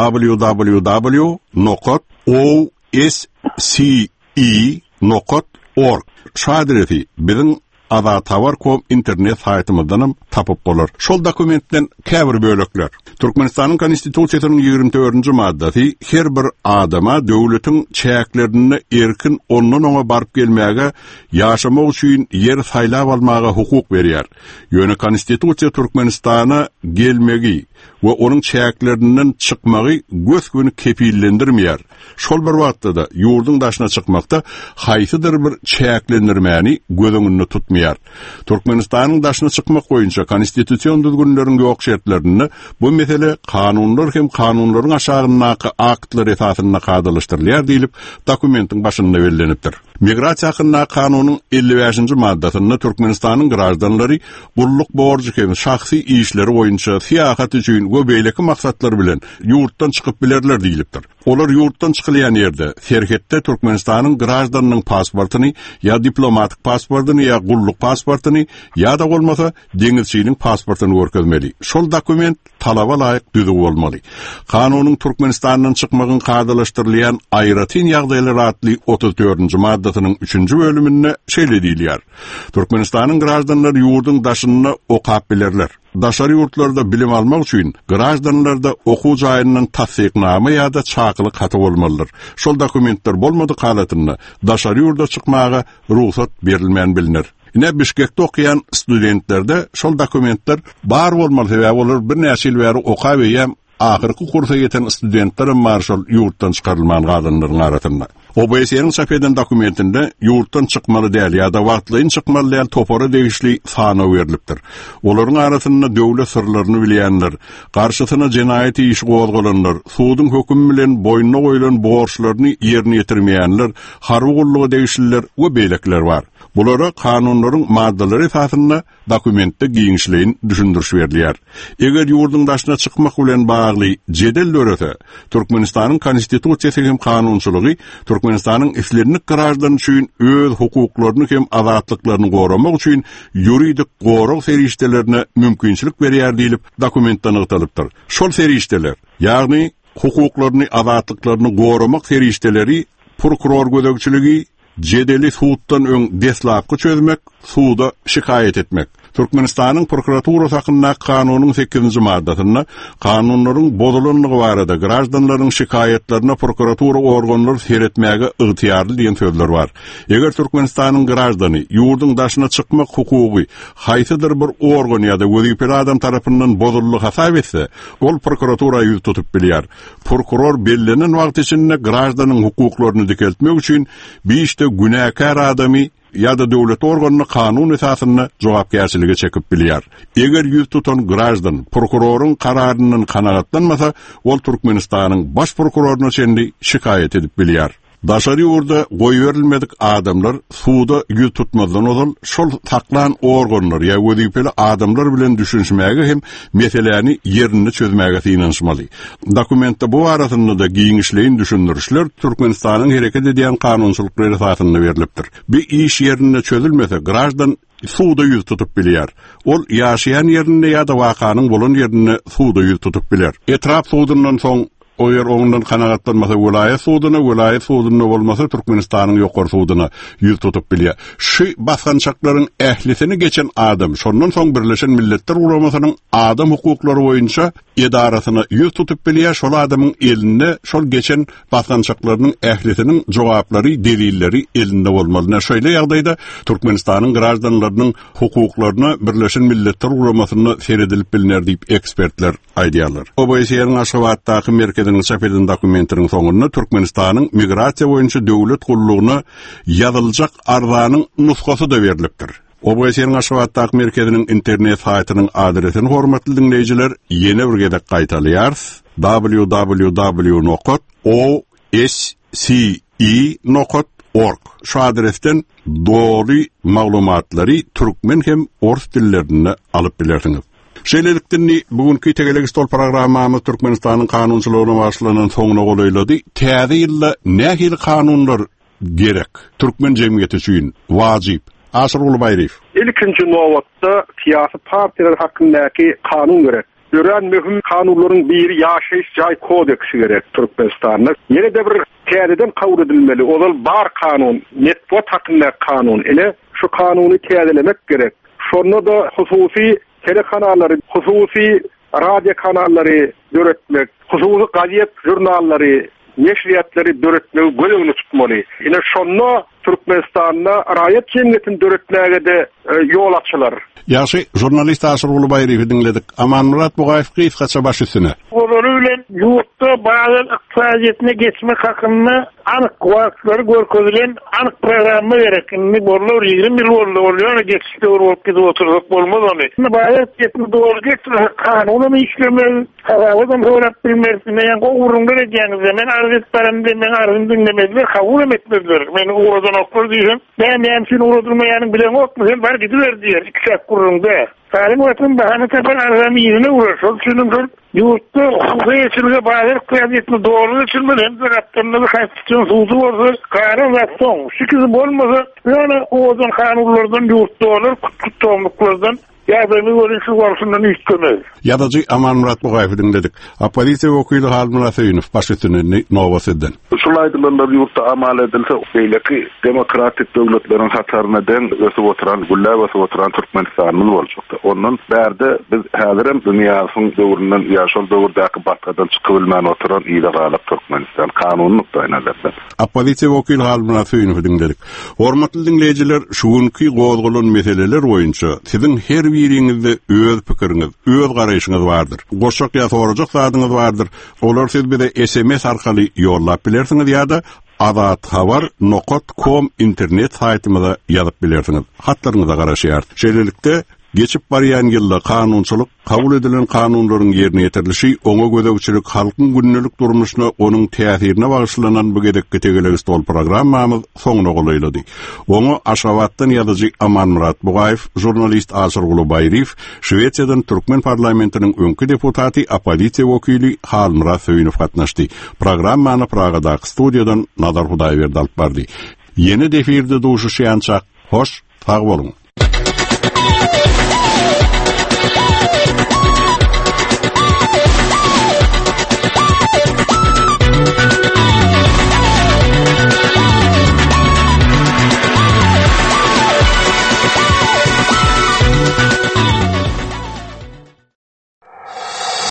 [SPEAKER 2] www.osce.org. Şu adresi bizim Adatavar.com internet saýtymyzdan tapyp bolar. Şol dokumentden käbir bölekler. Türkmenistanyň konstitusiýasynyň 24-nji maddasy her bir adama döwletiň çäklerini erkin ondan oňa baryp gelmäge, ýaşamak üçin ýer saýlap almaga hukuk berýär. Ýöne konstitusiýa Türkmenistana gelmegi we onun çäklerinden çykmagy göz günü kepillendirmeýär. Şol bir wagtda da ýurdun daşyna çykmakda haýsydyr bir çäklendirmäni gözüňünde tutmaýar. Türkmenistanyň daşyna çykmak boýunça konstitusiýon düzgünleriň ýok şertlerini bu mesele kanunlar hem kanunlaryň aşagyndaky aktlar esasyna gadallaşdyrylýar diýilip dokumentin başynda bellenipdir. Migrasiýa hakkında kanunyň 55-nji maddasyna Türkmenistanyň garaşdanlary gulluk borjy hem şahsy işleri boýunça syýahat üçin göbeýleki maksatlar bilen ýurtdan çykyp bilerler diýilipdir. Olar ýurtdan çykylýan ýerde serhetde Türkmenistanyň garaşdanynyň pasportyny ýa diplomatik pasportyny ýa gulluk pasportyny ýa-da bolmasa deňizçiliň pasportyny görkezmeli. Şol dokument talaba laýyk düzüp bolmaly. Kanunyň Türkmenistanyň çykmagyny gadallaşdyrylýan aýratyn ýagdaýlar adly 34-nji maddasynyň 3-nji bölüminde şeýle diýilýär. Türkmenistanyň garaşdanlary ýurdun daşyny okap bilerler. Daşary ýurtlarda bilim almak üçin garaşdanlarda okuw jaýynyň tasdiknama ýa-da çakylyk haty bolmalydyr. Şol dokumentler bolmady halatynda daşary ýurda çykmaga ruhsat berilmän bilinir. Ine Bişkekde okuyan studentlerde şol dokumentler bar bolmaly sebäp bolar bir näçe ýyl bäri okap eýem ahyrky kursa ýeten studentler marşal ýurtdan çykarylman gadynlaryň arasynda. OBS'nin çap dokumentinde yurtdan çıkmalı däl ýa-da wagtlyň çıkmaly däl topara degişli sana berilipdir. Olaryň arasynda döwlet sırlaryny bilýänler, garşysyna jenaýat işi gozgalanlar, suwdyň hökümü bilen boýnuna goýulan borçlaryny ýerine ýetirmeýänler, harby gullugy degişliler we beýlekler bar. Bulara kanunlaryň maddalary esasynda dokumentde giňişleýin düşündürüş berilýär. Eger ýurduň daşyna çykmak bilen bagly jedel dörete Türkmenistanyň konstitusiýasy hem kanunçylygy Türkmenistanyň islernik garaşlaryny üçin öz hukuklaryny hem azatlyklaryny goramak üçin ýuridik gorag serişdelerine mümkinçilik berýär diýilip dokumentde ýazylypdyr. Şol serişdeler, ýagny hukuklaryny azatlyklaryny goramak serişdeleri prokuror gödekçiligi jedeli suwtdan öň deslapky çözmek, suwda şikayet etmek. Türkmenistanyň prokuratura hakkında kanunyň 8-nji maddasyna kanunlaryň bozulanlygy barada graždanlaryň şikayetlerine prokuratura organlary seretmäge ygtyýarly diýen sözler bar. Eger Türkmenistanyň graždany ýurduň daşyna çykmak hukugy haýsydyr bir organ ýa-da wezipeli adam tarapyndan bozullyk hasap etse, ol prokuratura ýüz tutup bilýär. Prokuror bellenen wagt içinde graždanyň hukuklaryny dikeltmek üçin beşte günäkär adamy ýa-da döwlet organyny kanun esasyna jogapkärçiligi çekip bilýär. Eger ýüz tutan graždan prokuroryň kararyndan kanagatlanmasa, ol Türkmenistanyň baş prokuroruna çendi şikayet edip bilýär. Daşary ýurda goýberilmedik adamlar suwda ýüz tutmadan ozal şol taklan organlar ýa wezipeli adamlar bilen düşünşmäge hem meselelerini ýerine çözmäge synanşmaly. Dokumentde bu arasynda da giňişleýin düşündürüşler Türkmenistanyň hereket edýän kanunçylyklary esasynda berilipdir. Bir iş ýerine çözülmese graždan suwda ýüz tutup bilýär. Ol ýaşaýan ýerinde ýa-da wakanyň bolan ýerine suwda ýüz tutup bilýär. Etrap suwdundan soň o yer ondan kanagatlanmasa vilayet suwdyna bolmasa Türkmenistanyň ýokary suwdyna ýüz tutup bilýär. Şu basgançaklaryň ählisini geçen adam, şondan soň Birleşen Milletler Guramasynyň adam hukuklary boýunça edarasyna ýüz tutup bilýär. Şol adamyň elinde şol geçen basgançaklarynyň ählisiniň jogaplary, delilleri elinde bolmaly. Şöyle ýagdaýda Türkmenistanyň graždanlarynyň hukuklaryna Birleşen Milletler Guramasyna seredilip bilinär diýip ekspertler aýdýarlar. OBS'niň Aşgabatdaky merkeziniň çap edilen dokumentiniň soňunda Türkmenistanyň migrasiýa boýunça döwlet gullugyna ýazyljak arzanyň nusgasy da berilipdir. OBS'niň Aşgabatdaky merkeziniň internet saýtynyň adresini hormatly dinleýijiler ýene bir gezek gaýtalýar: www.osce.org. Şu adresden dogry maglumatlary türkmen hem ors dillerinde alyp bilersiňiz. Şeýlelikden bugünkü tegelik stol programmamyz Türkmenistanyň kanunçylygyna başlanan soňuna golaýlady. Täze ýylda nähili kanunlar gerek? Türkmen jemgyýeti üçin wajyp. Asyr Ulubaýew.
[SPEAKER 11] İlkinji nowatda siýasy partiýalar hakyndaky kanun gerek. Görän möhüm kanunlaryň biri ýaşaýyş jaý kodeksi gerek Türkmenistanda. Ýene de bir täzeden kabul edilmeli. Ol bar kanun, network hakyndaky kanun. Ele şu kanuny täzelemek gerek. Şonda da hususy telekanalları, hususi radyo kanalları döretmek, hususi gazet jurnalları, neşriyatları döretmek gözüňde tutmaly. Ine şonda Türkmenistan'da raýat jemgyýetini döretmäge de ýol açylar.
[SPEAKER 2] Ýaşy jurnalist Asyr Ulubaýew dinledik. Amanmurat Bugaýew kysgaça baş üstüne.
[SPEAKER 12] Olary bilen ýurtda baýan iqtisadiýetine geçmek hakynda anyk wagtlary görkezlen anyk programma gerekini bollar 20 ýyl bolýar, geçişde bolup gidip otursak bolmaz ony. Baýan iqtisadiýetini dogry geçirmek kanuny işlemek, hawazdan horap bilmersine ýa-da gowrunda edýäňiz men arz etmärende men arzym dinlemediler, kabul etmediler. Men oradan oklar diýen, men şunu uradyrmaýanyň bilen okmy, sen bar gidiver diýer. İkişak kurrunda. Salim wagtyn bahana tapan arzamy ýerine urar. Şol üçin ýurtda hukuky ýetirge baýar kıyafetini dogry geçirmeli. Hem de raptyrynda konstitusiýon suwdy bolsa, kararyn wagtyn. Şükiz bolmasa, ýa-da ozan kanunlardan ýurtda bolar, tutulmuklardan ýa-da görüşü barşyndan üstünmez.
[SPEAKER 2] Ýa-da Amanmurat Bugaýew dinledik. Opozisiýa wekili Halmura Söýünov başytyny Nowasydan.
[SPEAKER 6] Şulaydylar ýurtda amal edilse, beýleki demokratik döwletleriň hatarına den ösüp oturan, güllä ösüp oturan Türkmenistanyň boljakdy. Ondan bärde biz häzirem dünýäniň döwründen ýaşal döwürdäki batgadan çykyp bilmän oturan ýyla galyp Türkmenistan kanunyny taýýanlar.
[SPEAKER 2] Opozisiýa wekili Halmura Söýünov dinledik. Hormatly dinleýijiler, şuňky gozgulan meseleler boýunça siziň her biriňizde öz pikiriňiz, öz garaýşyňyz bardyr. Goşak ýa sorajak zadyňyz bardyr. Olar siz bize SMS arkaly ýollap bilersiňiz ýa-da adathabar.com internet saytymyza ýazyp bilersiňiz. Hatlaryňyza garaşýar. Şeýlelikde geçip barýan ýylda kanunçylyk, kabul edilen kanunlaryň ýerine ýetirilişi, oňa gödäwçilik halkyň günnelik durmuşyna, onuň täsirine bagyşlanan bu gedekki tegeleri stol programmamyz soňuna golaýlady. Oňa Aşgabatdan ýazyjy Aman Murat Bugaýew, jurnalist Asır Gulubayriw, Şweýçýadan Türkmen parlamentiniň öňkü deputaty, opozisiýa wekili Halmurat Söýünow gatnaşdy. Programmany Pragadaky studiýadan Nazar Hudaýberdi alyp bardy. Ýeni defirde duşuşýançak, hoş, sag boluň.